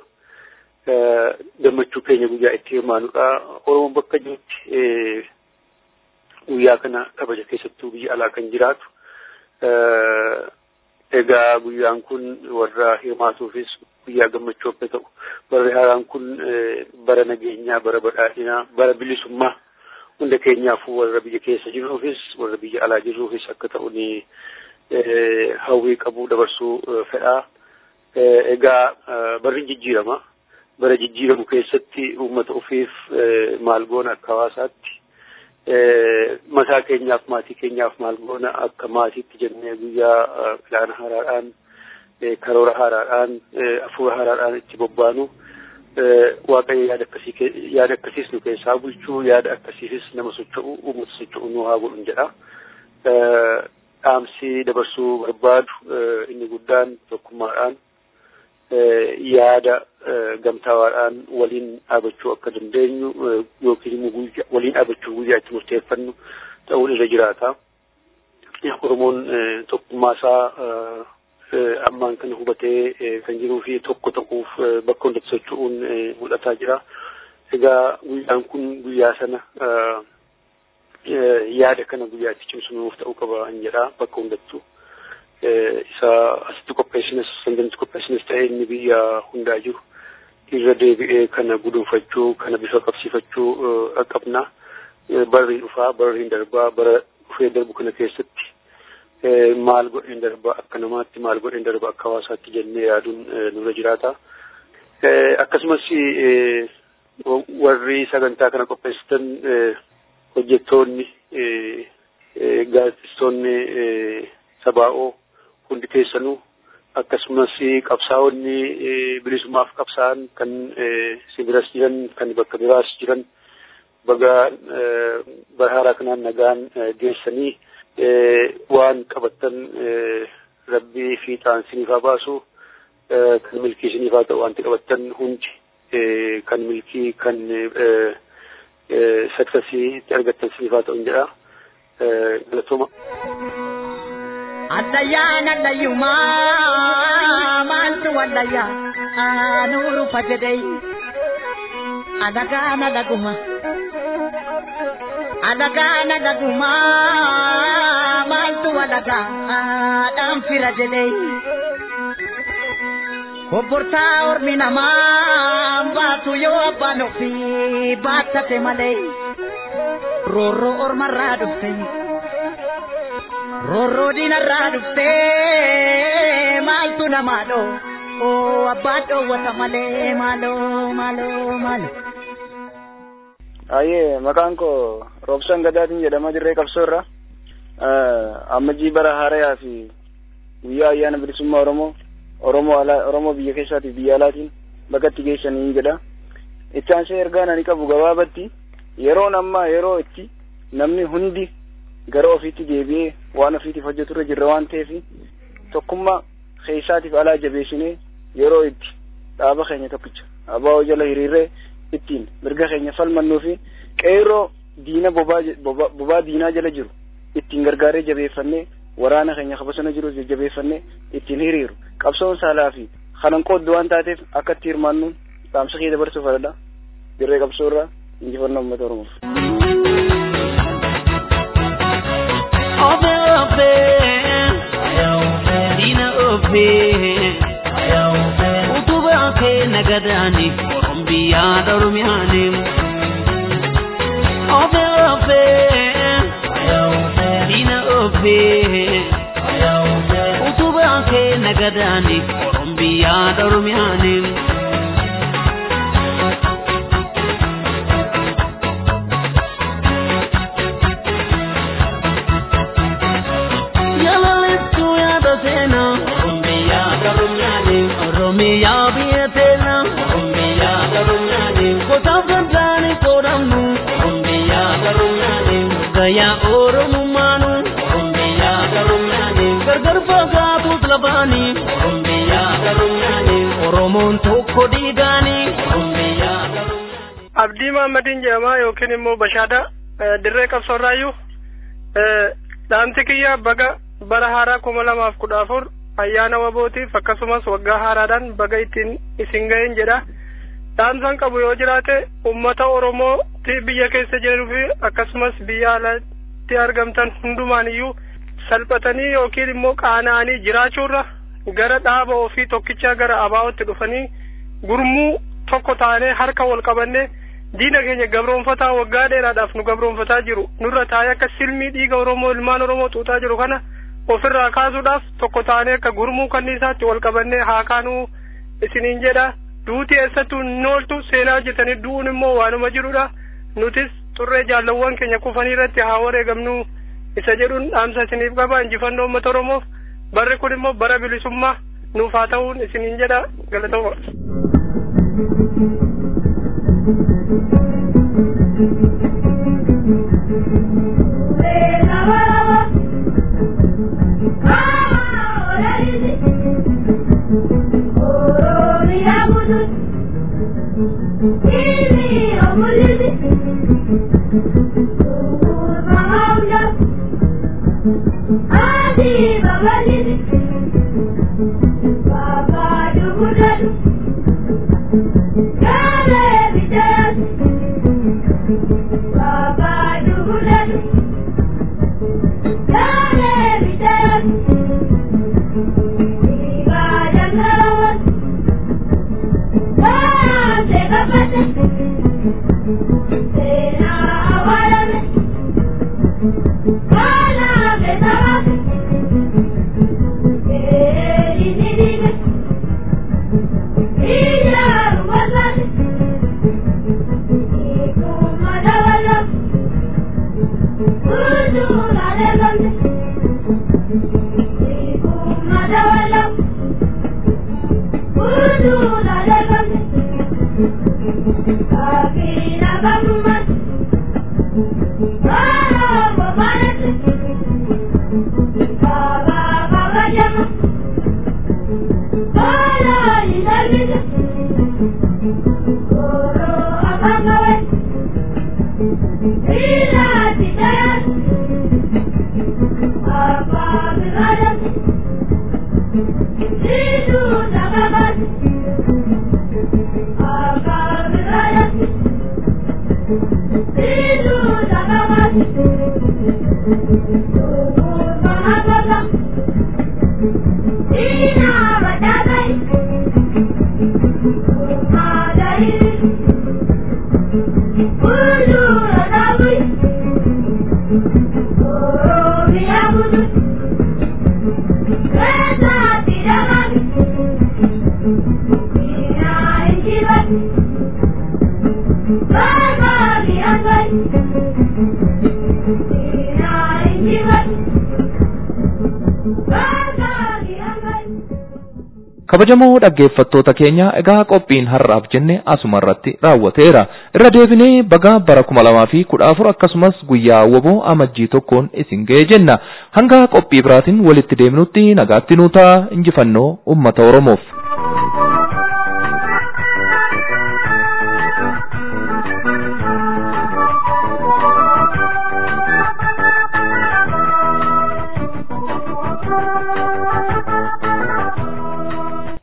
gammachuu keenya guyyaa itti hirmaannudha. Oromoon bakka jirutti guyyaa kana kabaja keessattuu biyya alaa kan jiraatu. Egaa guyyaan kun warra hirmaatuufis guyyaa gammachuu akka ta'u, barri haaraan kun bara nageenyaa, bara badhaadhinaa, bara bilisummaa hunda keenyaafuu warra biyya keessa jirruufis warra biyya alaa jirruufis akka ta'u ni hawwii qabu dabarsuu fedhaa. Egaa barri jijjiirama. Bara jijjiiramu keessatti uummata ofiif maal goona akka hawaasaatti, mataa keenyaaf maatii keenyaaf maal goona akka maatiitti jennee guyyaa filaana haaraadhaan, karoora haaraadhaan, hafuura haaraadhaan itti bobbaanu waaqayyo yaada akkasiis nu keessaa bulchuu, yaada akkasiifis nama socho'u, uummata socho'u nu haa godhu jedha. Dhaamsi dabarsuu barbaadu inni guddaan tokkummaadhaan yaada gamtaawaadhaan waliin dhaabachuu akka dandeenyu yookiin immoo waliin dhaabachuu guyyaa itti murteeffannu ta'uun irra jiraata. Oromoon tokkummaasaa ammaan kana hubatee kan jiruu fi tokko ta'uuf bakka hundatti socho'uun mul'ataa jira. Egaa guyyaan kun guyyaa sana yaada kana guyyaa itti cimsuuf ta'uu qaba hin jedha bakka hundattuu. Isa asitti qopheessinas sanganti qopheessinas ta'ee inni biyya hundaa jiru irra deebi'ee kana guduunfachuu, kana bifa qabsiifachuu qabna. Barri dhufaa, barri darbaa, bara dhufee darbu kana keessatti maal godheen darbaa akka namaatti, maal godheen darbaa akka hawaasaatti jennee yaaduun nurra jiraata. Akkasumas warri sagantaa kana qopheessitan hojjettoonni, gaazexeessitoonni sabaa'oo hundi keessanuu akkasumas qabsaa'onni bilisummaaf qabsaa'an kan sibiras jiran, kan bakka biraas jiran baga bara haaraa kanaan nagaan geessanii waan qabattan rabbii fiixaan siniifaa baasu, kan milkii siniifaa ta'u wanti qabattan hundi kan milkii, kan saksasii itti argattan siniifaa ta'u jedha. Galatooma. Adayaan adayuma mantu adaya nuru fajadai adagaan adaguma mantu adaga adam firajadai obborta ormi nama batu yo abano fi batate malai roro ormarra dufte Roro dinarraa dhuftee maaltu namaadho abbaadho wata malee maaloo. Ayyee maqaan koo Roobsan Gadaatiin jedhama dirree qabsoorra. Ammajjii bara haarayaa fi guyyaa ayyaana bilisummaa Oromoo biyya keessaatiif biyya alaatiin bakkatti geessanii jedha. Itti aansee ergaan ani qabu gabaabatti yeroon ammaa yeroo itti namni hundi gara ofiitti deebi'ee waan ofiitiif hojjeturra jirra waan ta'eef tokkummaa keessaatiif alaa jabeessinee yeroo itti dhaaba keenya tokkicha ABO jala hiriirree ittiin mirga keenya falmannuu fi qeerroo diina bobaa diinaa jala jiru ittiin gargaaree jabeeffannee waraana keenya kabasana jiru jabeeffannee ittiin hiriiru qabsoon saalaa fi kanan qooddu waan taateef akka itti hirmaannu dhaamsa kee dabarsuuf fedha dirree qabsoorraa injifannoo uummata Oromoof. Utuba ke nagadani Orombiya darumyani Ofe dina ofe Utuba ke nagadani Orombiya darumyani Oromiya biyatena Oromiya darumyani kota gandani koramnu Oromiya darumyani gaya oromumanu Oromiya darumyani gargar fagaatu labani Oromiya darumyani Oromon tokko digani Oromiya darumyani. Abdii Mahammadin jedhama yookiin immoo Bashaada dirree qabsoorraayyuu dhaamsi kiyya baga bara haaraa 2014 ayyaana wabootiif akkasumas waggaa haaraadhaan baga ittiin isin ga'een jedha. Dhaamsan qabu yoo jiraate uummata Oromoo biyya keessa jiruu fi akkasumas biyya alaa itti argamtan hundumaan iyyuu salphatanii yookiin immoo qaana'anii jiraachuurra gara dhaaba ofii tokkichaa gara abaa'ootti dhufanii gurmuu tokko taanee harka wal qabannee diina keenya gabroonfataa waggaa dheeraadhaaf nu gabroonfataa jiru nurra taa'ee akka silmii dhiiga Oromoo ilmaan Oromoo xuuxaa jiru kana ofirraa kaasuudhaaf tokko taanee akka gurmuu kanniisaatti wal qabannee haa kaanuu isiniin jedha. Duuti eessattuu nooltu seenaa hojjetanii du'uun immoo waanuma jirudha. Nutis xurree jaallawwan keenya kufanii irratti haa wareegamnu isa jedhuun dhaamsa isiniif qaba. Injifannoo uummata Oromoof barri kun immoo bara bilisummaa nuuf haa ta'uun isiniin jedha. Galatooma. kabajamoo dhaggeeffattoota keenya egaa qophiin har'aaf jenne asuma irratti raawwateera. Irra deebinee baga bara 2014 akkasumas guyyaa woboo amajjii tokkoon isin ga'e jenna. Hanga qophii biraatiin walitti deemnutti nagaatti nuutaa injifannoo uummata Oromoof.